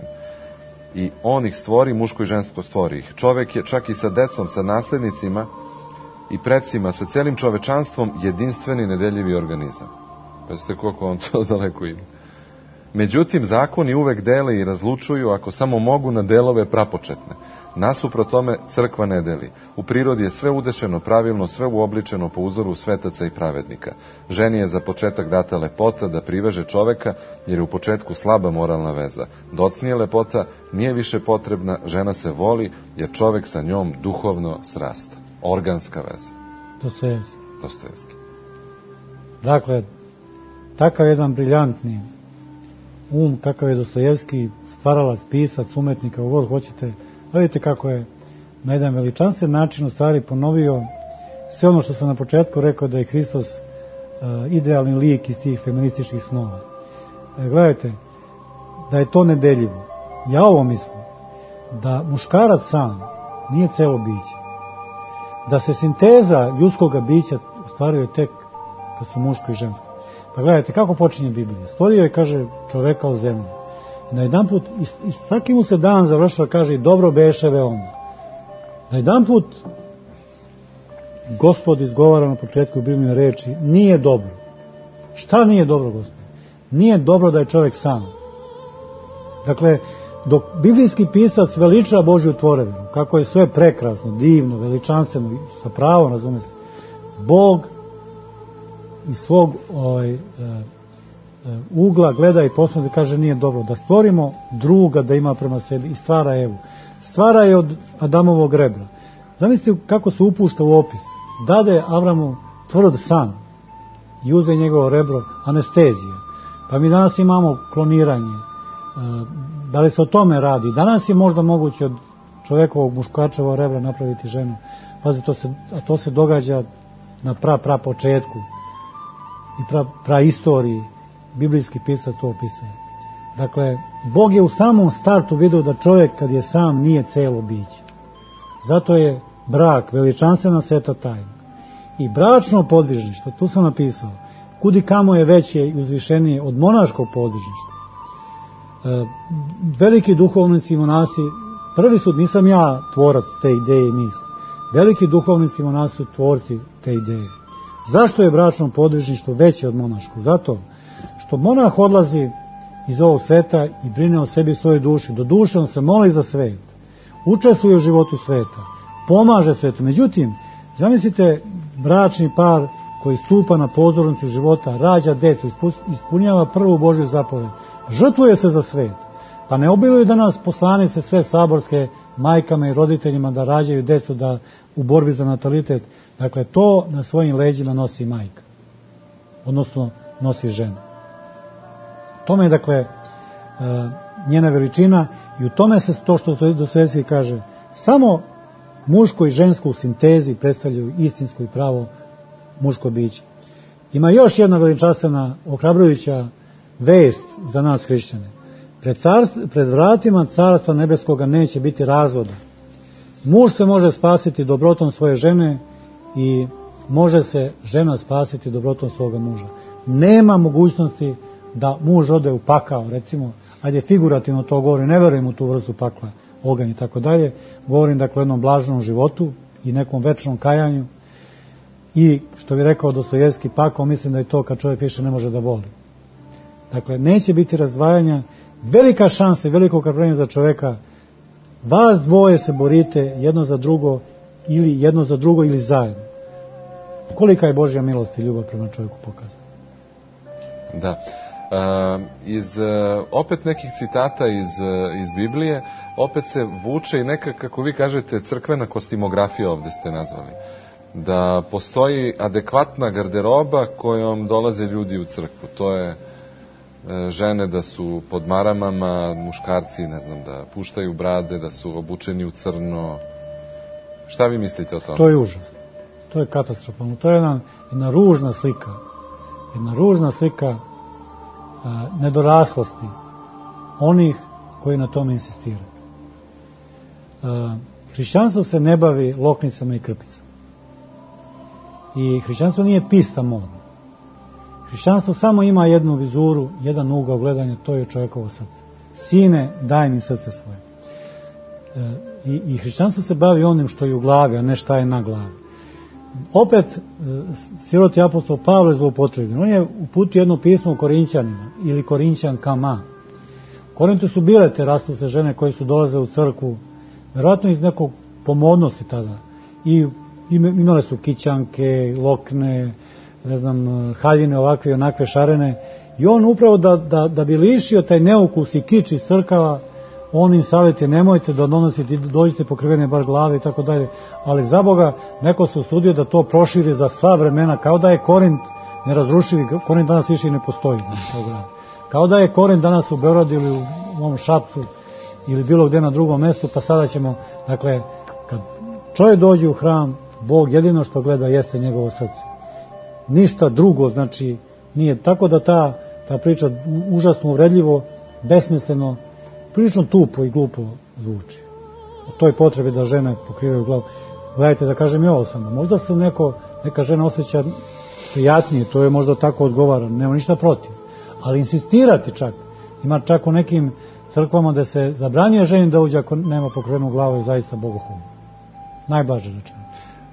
I on ih stvori, muško i žensko stvori ih. Čovek je čak i sa decom, sa naslednicima i predsima, sa celim čovečanstvom jedinstveni nedeljivi organizam. Pa ste koliko on to daleko ide. Međutim, zakoni uvek dele i razlučuju ako samo mogu na delove prapočetne. Nasuprot tome crkva ne deli. U prirodi je sve udešeno pravilno, sve uobličeno po uzoru svetaca i pravednika. Ženi je za početak data lepota da priveže čoveka, jer je u početku slaba moralna veza. Docnije lepota nije više potrebna, žena se voli, jer čovek sa njom duhovno srasta. Organska veza. Dostojevski. Dostojevski. Dakle, takav jedan briljantni um, kakav je Dostojevski, stvaralac, pisac, umetnik, kako god hoćete. Vidite kako je na jedan veličanstven način u stvari ponovio sve ono što sam na početku rekao da je Hristos uh, idealni lik iz tih feminističkih snova. E, gledajte, da je to nedeljivo. Ja ovo mislim, da muškarac sam nije celo biće. Da se sinteza ljudskog bića ostvaruje tek kad su muško i žensko. Pa gledajte, kako počinje Biblija? Stvorio je, kaže, čoveka od zemlje. Na jedan put, i svaki mu se dan završava, kaže, dobro beše veoma. Na jedan put Gospod izgovara na početku Biblijne reči, nije dobro. Šta nije dobro, Gospod? Nije dobro da je čovjek sam. Dakle, dok biblijski pisac veliča Božju tvorevinu, kako je sve prekrasno, divno, veličanstveno, sa pravom, razumijete, Bog iz svog ovaj, uh, ugla gleda i posmatra i kaže nije dobro da stvorimo druga da ima prema sebi i stvara Evu. Stvara je od Adamovog rebra. Zamislite kako se upušta u opis. Dade Avramu tvrd san i uze njegovo rebro, anestezija. Pa mi danas imamo kloniranje. Da li se o tome radi? Danas je možda moguće od čovjekovog muškačevog rebra napraviti ženu. Pazi, to se, a to se događa na pra, pra početku i pra, pra istoriji. Biblijski pisac to opisuje. Dakle, Bog je u samom startu vidio da čovjek kad je sam nije celo biće. Zato je brak veličanstvena sveta tajna. I bračno podvižništvo, tu sam napisao, kudi kamo je veće i uzvišenije od monaškog podvižništva. E, veliki duhovnici i monasi, prvi su, nisam ja tvorac te ideje i misli, veliki duhovnici i monasi su tvorci te ideje. Zašto je bračno podvižništvo veće od monaškog? Zato što monah odlazi iz ovog sveta i brine o sebi i svojoj duši. Do duše on se moli za svet, učestvuje u životu sveta, pomaže svetu. Međutim, zamislite bračni par koji stupa na pozornicu života, rađa decu, ispunjava prvu Božju zapoved, žrtvuje se za svet. Pa ne obiluju danas poslanice sve saborske majkama i roditeljima da rađaju decu da u borbi za natalitet. Dakle, to na svojim leđima nosi majka, odnosno nosi žena. Tome je, dakle, njena veličina i u tome se to što Dostojevski kaže, samo muško i žensko u sintezi predstavljaju istinsko i pravo muško biće. Ima još jedna veličanstvena, ohrabrujuća vest za nas hrišćane. Pred, pred vratima Carstva nebeskoga neće biti razvoda. Muž se može spasiti dobrotom svoje žene i može se žena spasiti dobrotom svoga muža. Nema mogućnosti da muž ode u pakao, recimo, ajde figurativno to govorim, ne verujem u tu vrstu pakla, oganj i tako dalje, govorim dakle o jednom blaženom životu i nekom večnom kajanju i što bi rekao Dostojevski, pakao, mislim da je to kad čovjek više ne može da voli. Dakle, neće biti razdvajanja, velika šansa i veliko ohrabrenje za čovjeka, vas dvoje se borite jedno za drugo ili jedno za drugo ili zajedno. Kolika je Božja milost i ljubav prema čovjeku pokazana. Da. Uh, iz uh, opet nekih citata iz, uh, iz Biblije opet se vuče i neka, kako vi kažete, crkvena kostimografija, ovde ste nazvali, da postoji adekvatna garderoba kojom dolaze ljudi u crkvu. To je uh, žene da su pod maramama, muškarci, ne znam, da puštaju brade, da su obučeni u crno. Šta vi mislite o tome? To je užas, to je katastrofalno, to je jedna, jedna ružna slika jedna ružna slika a, nedoraslosti onih koji na tome insistiraju. A, hrišćanstvo se ne bavi loknicama i krpicama. I hrišćanstvo nije pista modna. Hrišćanstvo samo ima jednu vizuru, jedan ugao gledanja, to je čovjekovo srce. Sine, daj mi srce svoje. E, i, I hrišćanstvo se bavi onim što je u glavi, a ne šta je na glavi. Opet, siroti apostol Pavle zloupotrebljen. On je uputio jedno pismo u Korinćanima ili Korinćankama. U Korintu su bile te raspusne žene koje su dolaze u crkvu, vjerojatno iz nekog pomodnosti tada. I imale su kićanke, lokne, ne znam, haljine ovakve i onakve šarene. I on upravo da, da, da bi lišio taj neukus i kič iz crkava, on im savjeti, nemojte da donosite, dođite pokrivene bar glave i tako dalje. Ali za Boga, neko se usudio da to proširi za sva vremena, kao da je Korint nerazrušivi, Korint danas više i ne postoji. Kao da je Korint danas u Beogradu ili u ovom Šapcu ili bilo gdje na drugom mjestu, pa sada ćemo, dakle, kad čovjek dođe u hram, Bog jedino što gleda jeste njegovo srce. Ništa drugo, znači, nije. Tako da ta, ta priča užasno uvredljivo, besmisleno, prilično tupo i glupo zvuči. O toj potrebi da žene pokrivaju glavu. Gledajte, da kažem i ovo samo. Možda se neko, neka žena osjeća prijatnije, to je možda tako odgovara, nema ništa protiv. Ali insistirati čak, ima čak u nekim crkvama da se zabranjuje ženi da uđe ako nema pokrivenu glavu, je zaista bogohulno. Najblaže rečeno.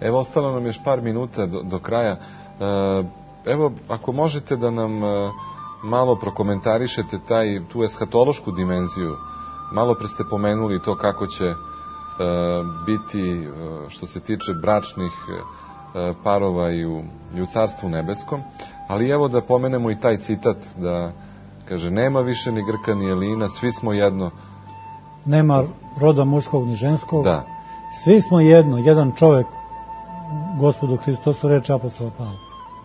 Evo, ostalo nam još par minuta do, do kraja. Evo, ako možete da nam malo prokomentarišete taj, tu eshatološku dimenziju. Malo pre ste pomenuli to kako će biti, što se tiče bračnih parova i u, i u Carstvu nebeskom. Ali evo da pomenemo i taj citat da kaže, nema više ni Grka ni Elina, svi smo jedno. Nema roda muškog ni ženskog. Da. Svi smo jedno, jedan čovek, Gospodu Hristu, to su reči apostola Pavla.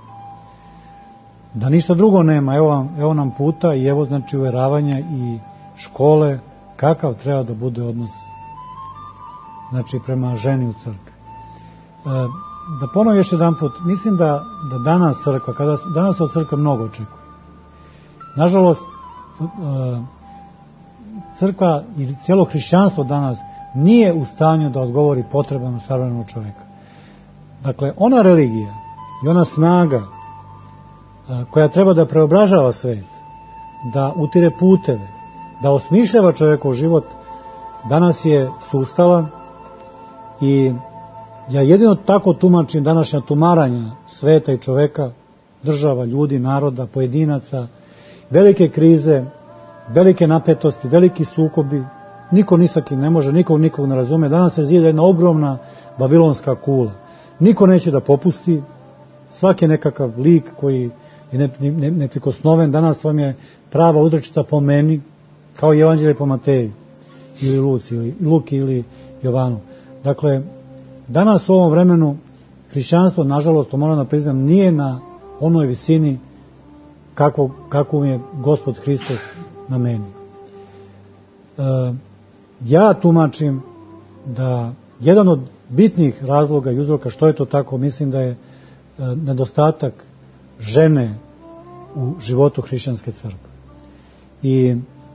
Da ništa drugo nema, evo, vam, evo nam puta i evo znači uveravanja i škole, kakav treba da bude odnos znači prema ženi u crkvi. E, da ponovim još jedan put, mislim da, da danas crkva, kada, danas se od crkve mnogo očekuje. Nažalost, e, crkva i cijelo hrišćanstvo danas nije u stanju da odgovori potrebama savremenog čoveka. Dakle, ona religija i ona snaga koja treba da preobražava svet, da utire puteve, da osmišljava čovjekov život, danas je sustala i ja jedino tako tumačim današnja tumaranja sveta i čoveka, država, ljudi, naroda, pojedinaca, velike krize, velike napetosti, veliki sukobi, niko ni sa kim ne može, niko nikog ne razume. Danas se zida jedna ogromna babilonska kula. Niko neće da popusti, svaki je nekakav lik koji je neprikosnoven. Danas vam je prava uzrečica po meni, kao i evanđelje po Mateju, ili Luci, ili Luki, ili Jovanu. Dakle, danas u ovom vremenu hrišćanstvo, nažalost, to moram da priznam, nije na onoj visini kakvu, kakvu je Gospod Hristos namenio. E, ja tumačim da jedan od bitnih razloga i uzroka što je to tako, mislim da je e, nedostatak žene u životu hrišćanske crkve. I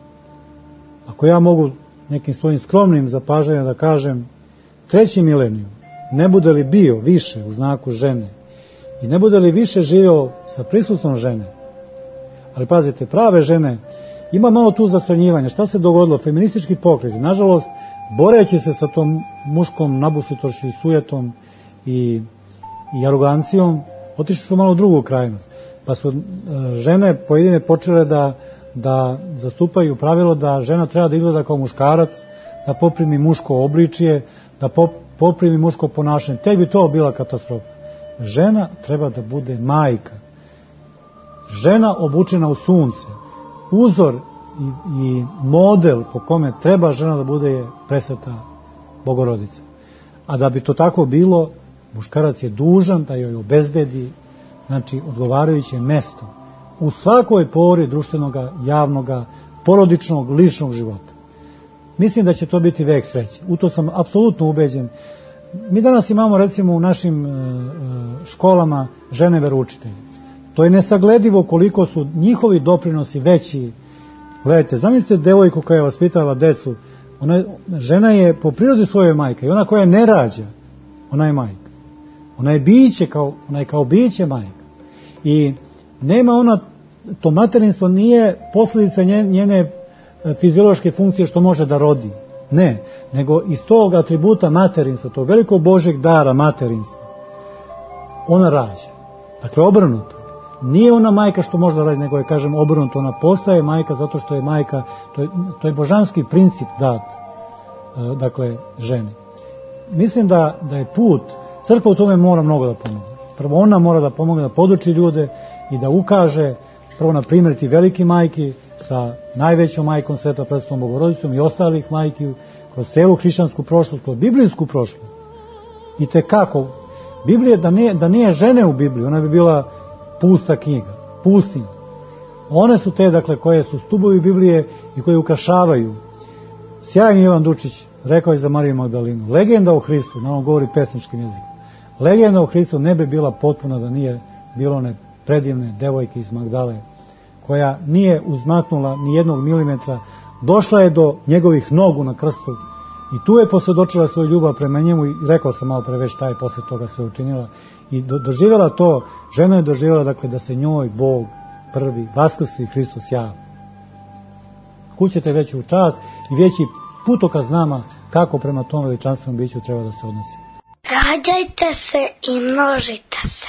ako ja mogu nekim svojim skromnim zapažanjem da kažem, treći milenijum ne bude li bio više u znaku žene i ne bude li više živio sa prisustvom žene, ali pazite, prave žene, ima malo tu zastranjivanja. Šta se dogodilo? Feministički pokret, nažalost, boreći se sa tom muškom nabusitošću i sujetom i, i arogancijom, otišli su malo u drugu krajnost. Pa su e, žene pojedine počele da, da zastupaju pravilo da žena treba da izgleda kao muškarac, da poprimi muško obličje, da pop, poprimi muško ponašanje. Tek bi to bila katastrofa. Žena treba da bude majka. Žena obučena u sunce. Uzor i, i model po kome treba žena da bude je presveta Bogorodica. A da bi to tako bilo, muškarac je dužan da joj obezbedi, znači, odgovarajuće mesto u svakoj pori društvenog, javnog, porodičnog, ličnog života. Mislim da će to biti vek sreće. U to sam apsolutno ubeđen. Mi danas imamo, recimo, u našim školama žene veroučitelje. To je nesagledivo koliko su njihovi doprinosi veći. Gledajte, zamislite devojku koja vaspitava decu. Ona, žena je po prirodi svoje majke i ona koja ne rađa, ona je majka. Ona je biće kao, ona je kao biće majka. I nema ona, to materinstvo nije posljedica njene fiziološke funkcije što može da rodi. Ne, nego iz tog atributa materinstva, tog velikog Božjeg dara materinstva, ona rađa. Dakle, obrnuto. Nije ona majka što može da radi, nego je, kažem, obrnuto. Ona postaje majka zato što je majka, to je, to je božanski princip dat, dakle, ženi. Mislim da, da je put, crkva u tome mora mnogo da pomogne. Prvo, ona mora da pomogne da poduči ljude i da ukaže, prvo na primjer ti veliki majki sa najvećom majkom Sveta Presvetom Bogorodicom i ostalih majki kroz celu hrišćansku prošlost, kroz biblijsku prošlost. I te kako? Biblija, da nije, da nije žene u Bibliji, ona bi bila pusta knjiga, pustinja. One su te, dakle, koje su stubovi Biblije i koje ukrašavaju. Sjajni Ivan Dučić rekao je za Mariju Magdalinu, legenda o Hristu, na ovom govori pesničkim jezikom, legenda o Hristu ne bi bila potpuna da nije bilo one predivne devojke iz Magdale, koja nije uzmaknula ni jednog milimetra, došla je do njegovih nogu na krstu i tu je posvjedočila svoju ljubav prema njemu i rekao sam malo pre već šta je posle toga sve učinila i do, doživjela to, žena je doživjela, dakle, da se njoj Bog prvi vaskrsi Hristos javi. Kućete veću čast i veći putokaz nama kako prema tom veličanstvenom biću treba da se odnosi. Rađajte se i množite se.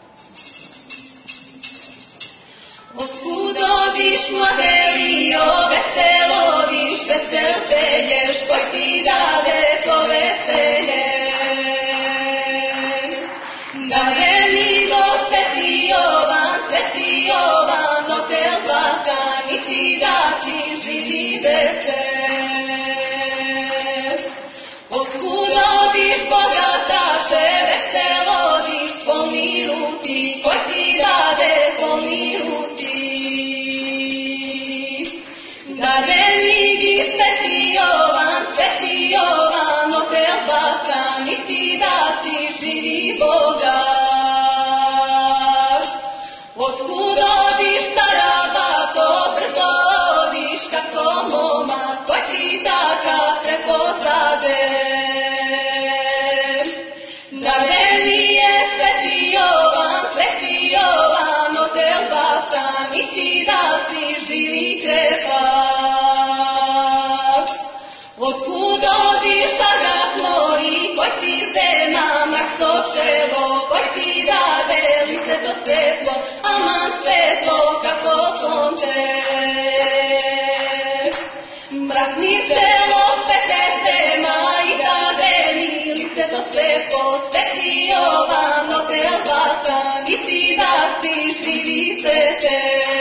Otkud odiš, mladelio, veselo odiš, vesel pelješ, poj ti dade to veselje. Da vremi do Sveti Jovan, Sveti Jovan, otel zlata, niti da ti živi dete. Otkud odiš, bogataše, veselo odiš, pomiruti, poj ti dade pomiruti. Da ne vidi Sveti Jovan, Sveti Jovan, otel zlata, niti da ti živi bogat. Otkud odiš, stara babo, brzo odiš, kako moma, koji ti taka prepozade. Da ne nije Sveti Jovan, Sveti Jovan, otel zlata, niti da ti živi krepak. Otkud odiš, Argah mori, koji ti zema, mrak sočevo, koji ti dade lice to svetlo, aman svetlo kako sonce. Mrak mi selo, pete zema i dade mi lice to svetlo, Sveti Jovan, otel zlata, niti da ti živi svete.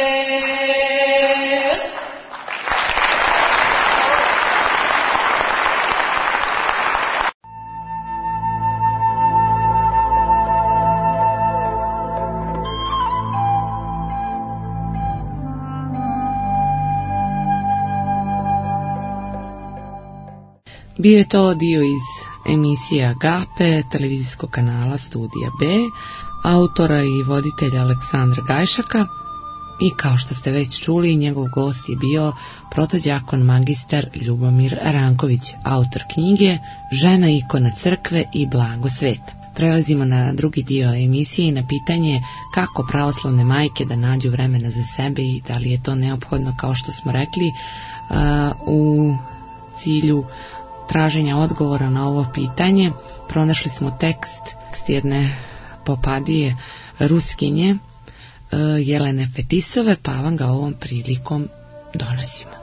Bio je to dio iz emisije Agape, televizijskog kanala Studija B, autora i voditelja Aleksandra Gajšaka, i kao što ste već čuli, njegov gost je bio protođakon magistar Ljubomir Ranković, autor knjige Žena ikona crkve i blago sveta. Prelazimo na drugi dio emisije i na pitanje kako pravoslavne majke da nađu vremena za sebe i da li je to neophodno, kao što smo rekli, u cilju traženja odgovora na ovo pitanje. Pronašli smo tekst, tekst jedne popadije Ruskinje, Jelene Fetisove, pa vam ga ovom prilikom donosimo.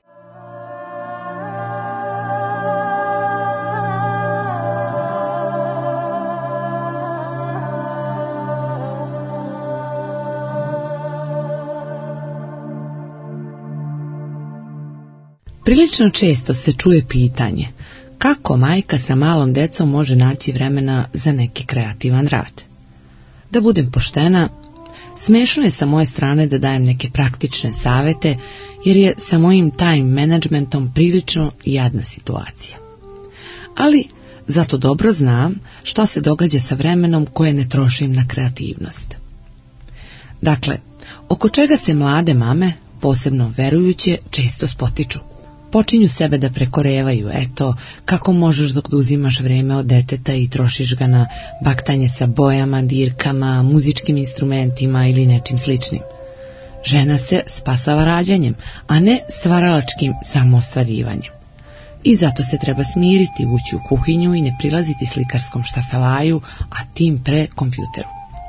Prilično često se čuje pitanje kako majka sa malom decom može naći vremena za neki kreativan rad. Da budem poštena, smešno je sa moje strane da dajem neke praktične savete, jer je sa mojim time managementom prilično jadna situacija. Ali zato dobro znam šta se događa sa vremenom koje ne trošim na kreativnost. Dakle, oko čega se mlade mame, posebno verujuće, često spotiču. Počinju sebe da prekorevaju, eto, kako možeš dok uzimaš vreme od deteta i trošiš ga na baktanje sa bojama, dirkama, muzičkim instrumentima ili nečim sličnim. Žena se spasava rađanjem, a ne stvaralačkim samoostvarivanjem. I zato se treba smiriti, ući u kuhinju i ne prilaziti slikarskom štafelaju, a tim pre kompjuteru.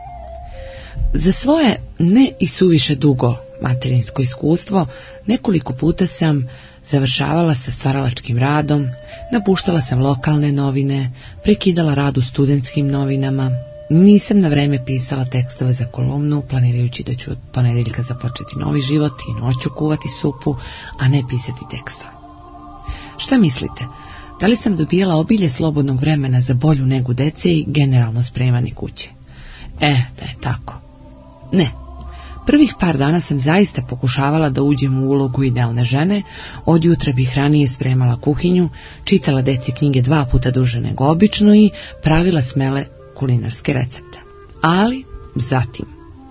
Za svoje ne i suviše dugo materinsko iskustvo nekoliko puta sam završavala sa stvaralačkim radom, napuštala sam lokalne novine, prekidala rad u studentskim novinama, nisam na vreme pisala tekstove za kolumnu, planirajući da ću od ponedeljka započeti novi život i noću kuvati supu, a ne pisati tekstove. Šta mislite? Da li sam dobijala obilje slobodnog vremena za bolju negu dece i generalno spremanje kuće? E, da je tako. Ne. Prvih par dana sam zaista pokušavala da uđem u ulogu idealne žene, od jutra bih ranije spremala kuhinju, čitala deci knjige dva puta duže nego obično i pravila smele kulinarske recepte. Ali zatim.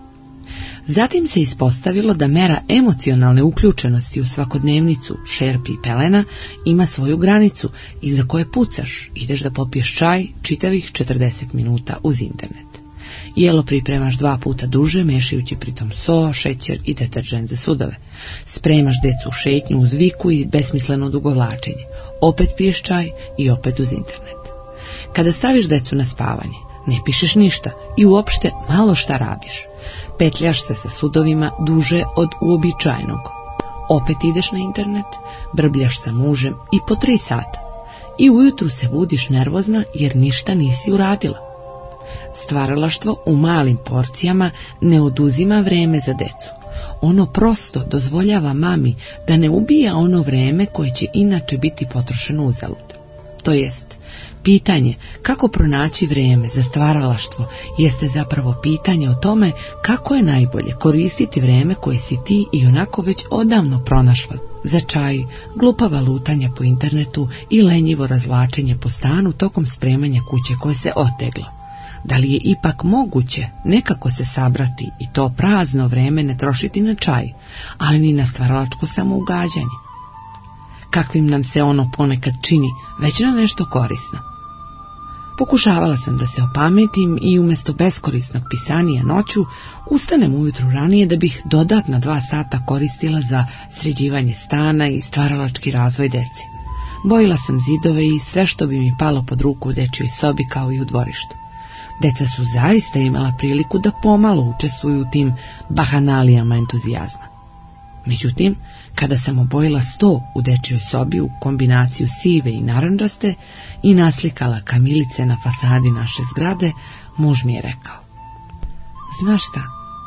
Zatim se ispostavilo da mera emocionalne uključenosti u svakodnevnicu šerpi i pelena ima svoju granicu iza koje pucaš, ideš da popiješ čaj čitavih četrdeset minuta uz internet. Jelo pripremaš dva puta duže, mešajući pritom so, šećer i deterdžent za sudove. Spremaš decu u šetnju uz viku i besmisleno dugovlačenje. Opet piješ čaj i opet uz internet. Kada staviš decu na spavanje, ne pišeš ništa i uopšte malo šta radiš. Petljaš se sa sudovima duže od uobičajenog. Opet ideš na internet, brbljaš sa mužem i po tri sata. I ujutru se budiš nervozna jer ništa nisi uradila. Stvaralaštvo u malim porcijama ne oduzima vreme za decu. Ono prosto dozvoljava mami da ne ubija ono vreme koje će inače biti potrošeno uzalud. To jest, pitanje kako pronaći vrijeme za stvaralaštvo jeste zapravo pitanje o tome kako je najbolje koristiti vrijeme koje si ti i onako već odavno pronašla za čaj, glupava lutanja po internetu i lenjivo razvlačenje po stanu tokom spremanja kuće koje se oteglo. Da li je ipak moguće nekako se sabrati i to prazno vreme ne trošiti na čaj, ali ni na stvaralačko samougađanje? Kakvim nam se ono ponekad čini, već na nešto korisno. Pokušavala sam da se opametim i umjesto beskorisnog pisanija noću ustanem ujutru ranije da bih dodatna dva sata koristila za sređivanje stana i stvaralački razvoj dece. Bojila sam zidove i sve što bi mi palo pod ruku u dečjoj sobi kao i u dvorištu. Deca su zaista imala priliku da pomalo učestvuju u tim bahanalijama entuzijazma. Međutim, kada sam obojila sto u dečjoj sobi u kombinaciju sive i narandžaste i naslikala kamilice na fasadi naše zgrade, muž mi je rekao: znaš šta,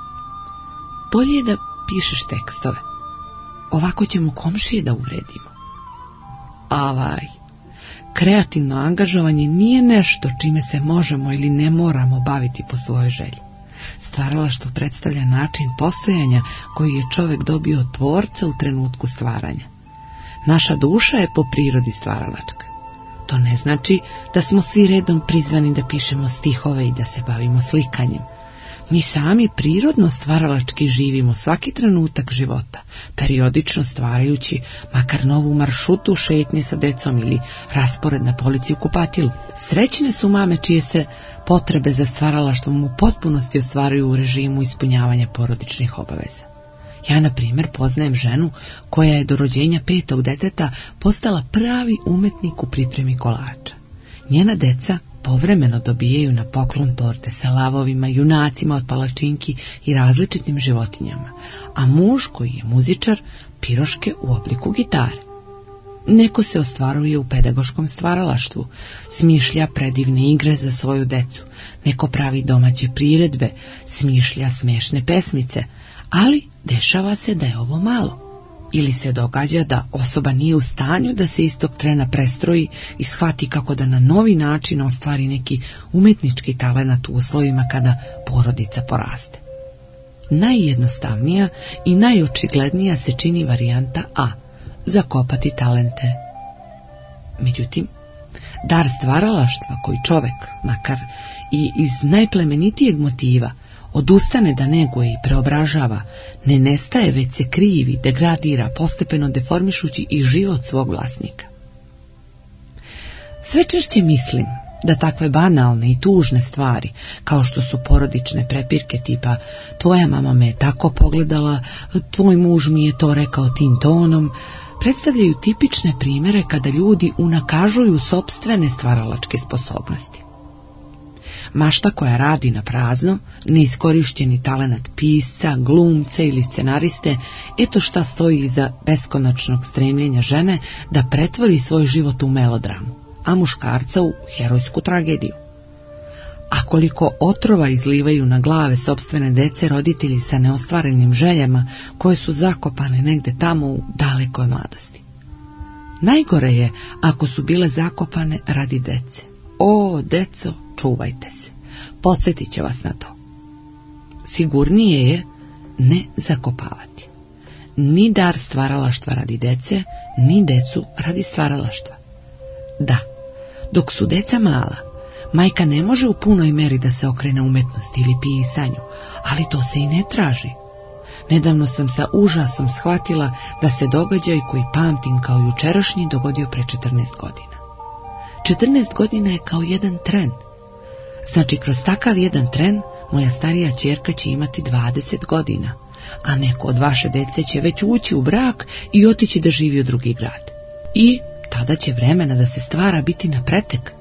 bolje je da pišeš tekstove, ovako ćemo komšije da uvredimo. Avaj, kreativno angažovanje nije nešto čime se možemo ili ne moramo baviti po svojoj želji. Stvaralaštvo predstavlja način postojanja koji je čovjek dobio od tvorca u trenutku stvaranja. Naša duša je po prirodi stvaralačka. To ne znači da smo svi redom prizvani da pišemo stihove i da se bavimo slikanjem. Mi sami prirodno stvaralački živimo svaki trenutak života, periodično stvarajući makar novu maršutu šetnje sa decom ili raspored na polici u kupatilu. Srećne su mame čije se potrebe za stvaralaštvom u potpunosti ostvaruju u režimu ispunjavanja porodičnih obaveza. Ja, na primjer, poznajem ženu koja je do rođenja petog deteta postala pravi umetnik u pripremi kolača. Njena deca povremeno dobijaju na poklon torte sa lavovima, junacima od palačinki i različitim životinjama, a muž, koji je muzičar, piroške u obliku gitare. Neko se ostvaruje u pedagoškom stvaralaštvu, smišlja predivne igre za svoju decu, neko pravi domaće priredbe, smišlja smešne pesmice, ali dešava se da je ovo malo. Ili se događa da osoba nije u stanju da se istog trena prestroji i shvati kako da na novi način ostvari neki umetnički talenat u uslovima kada porodica poraste. Najjednostavnija i najočiglednija se čini varijanta A, zakopati talente. Međutim, dar stvaralaštva koji čovek, makar i iz najplemenitijeg motiva, odustane da neguje i preobražava, ne nestaje, već se krivi, degradira, postepeno deformišući i život svog vlasnika. Sve češće mislim da takve banalne i tužne stvari, kao što su porodične prepirke tipa tvoja mama me je tako pogledala, tvoj muž mi je to rekao tim tonom, predstavljaju tipične primjere kada ljudi unakažuju sopstvene stvaralačke sposobnosti. Mašta koja radi na prazno, neiskorišteni talenat pisca, glumca ili scenariste, eto šta stoji iza beskonačnog stremljenja žene da pretvori svoj život u melodramu, a muškarca u herojsku tragediju. A koliko otrova izlivaju na glave sopstvene dece roditelji sa neostvarenim željama koje su zakopane negde tamo u dalekoj mladosti. Najgore je ako su bile zakopane radi dece. O, deco, čuvajte se, podsjetit će vas na to. Sigurnije je ne zakopavati. Ni dar stvaralaštva radi dece, ni decu radi stvaralaštva. Da, dok su deca mala, majka ne može u punoj meri da se okrene umetnosti ili pisanju, ali to se i ne traži. Nedavno sam sa užasom shvatila da se događaj koji pamtim kao jučerašnji dogodio pre četrnaest godina. četrnaest godina je kao jedan tren. Znači, kroz takav jedan tren moja starija ćerka će imati dvadeset godina, a neko od vaše dece će već ući u brak i otići da živi u drugi grad. I tada će vremena da se stvara biti na pretek.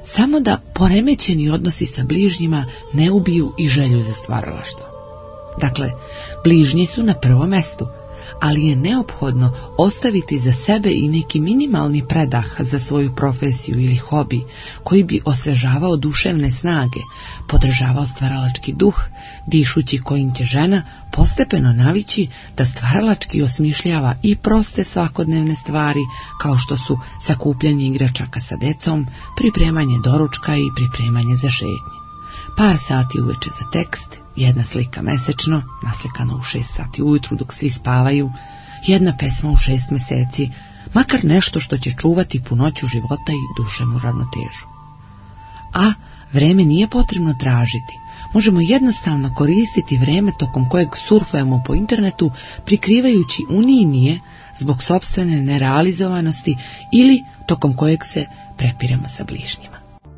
samo da poremećeni odnosi sa bližnjima ne ubiju i želju za stvaralaštvo. Dakle, bližnji su na prvom mestu, ali je neophodno ostaviti za sebe i neki minimalni predah za svoju profesiju ili hobi, koji bi osvežavao duševne snage, podržavao stvaralački duh, dišući kojim će žena postepeno navići da stvaralački osmišljava i proste svakodnevne stvari, kao što su sakupljanje igračaka sa decom, pripremanje doručka i pripremanje za šetnje. Par sati uveče za tekst, jedna slika mesečno, naslikana u šest sati ujutru dok svi spavaju, jedna pesma u šest meseci, makar nešto što će čuvati punoću života i duševnu ravnotežu. A vreme nije potrebno tražiti. Možemo jednostavno koristiti vreme tokom kojeg surfujemo po internetu, prikrivajući unijnije zbog sopstvene nerealizovanosti ili tokom kojeg se prepiramo sa bližnjima.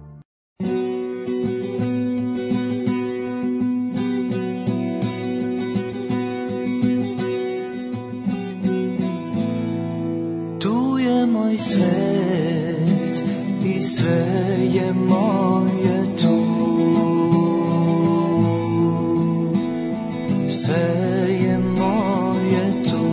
Moj svet i sve je moje tu, sve je moje tu.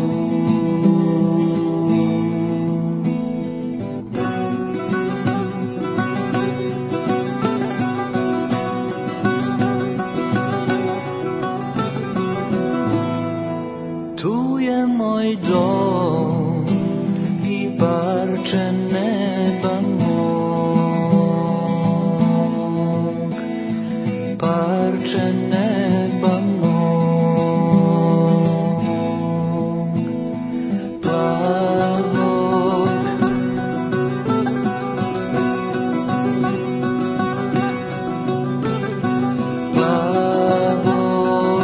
Tu je moj dom, parče neba mog, parče neba mog, plavog. Plavog.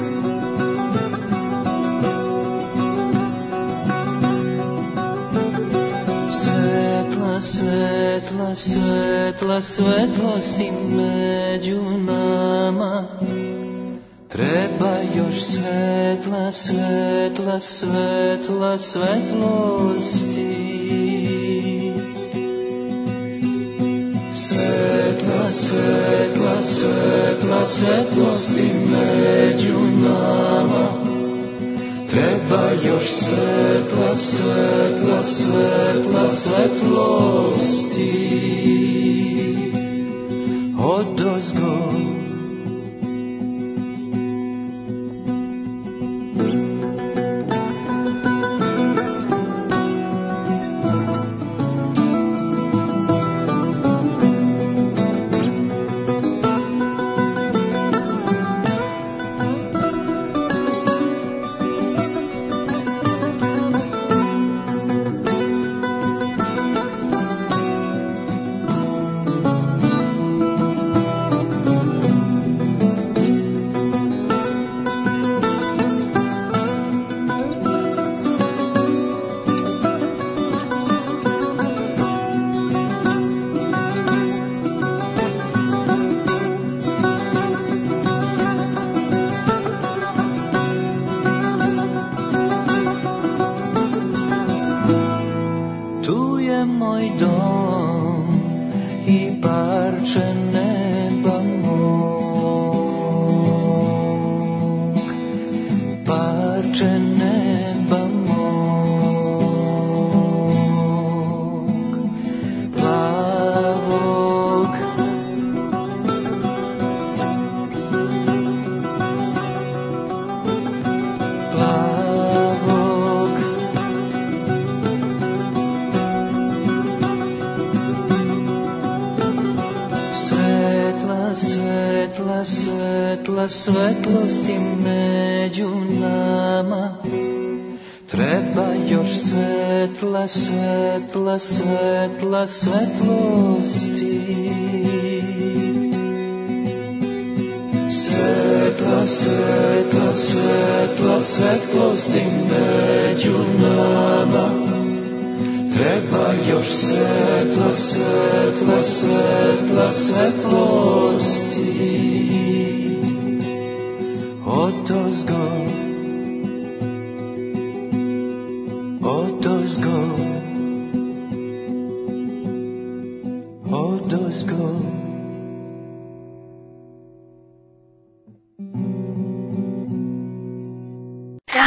Svetla, svetla, svetlosti među nama, treba još svetla, svetla, svetla, svetlosti. Svetla, svetla, svetla, svetlosti među nama, treba još svetla, svetla, svetla, svetlosti. Odozgo svetlosti među nama, treba još svetla, svetla, svetla, svetlosti. Svetla, svetla, svetla, svetlosti među nama, treba još svetla, svetla, svetla, svetlosti. Odozgo, odozgo, odozgo.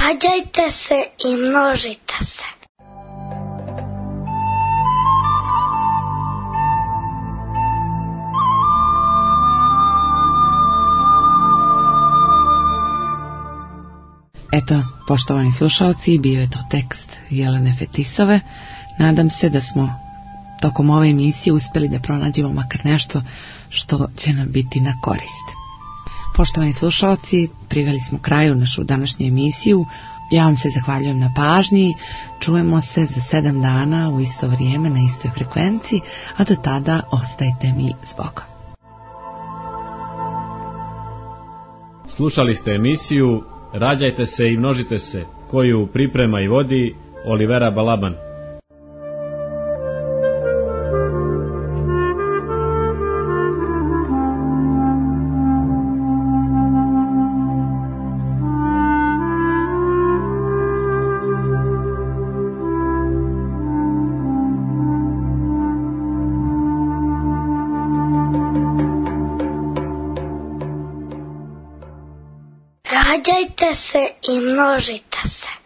Rađajte se i množite se. Eto, poštovani slušalci, bio je to tekst Jelene Fetisove. Nadam se da smo tokom ove emisije uspjeli da pronađemo makar nešto što će nam biti na korist. Poštovani slušalci, priveli smo kraju našu današnju emisiju. Ja vam se zahvaljujem na pažnji. Čujemo se za sedam dana u isto vrijeme na istoj frekvenciji, a do tada ostajte mi s Bogom. Slušali ste emisiju Rađajte se i množite se, koju priprema i vodi Olivera Balaban. Rađajte se i množite se.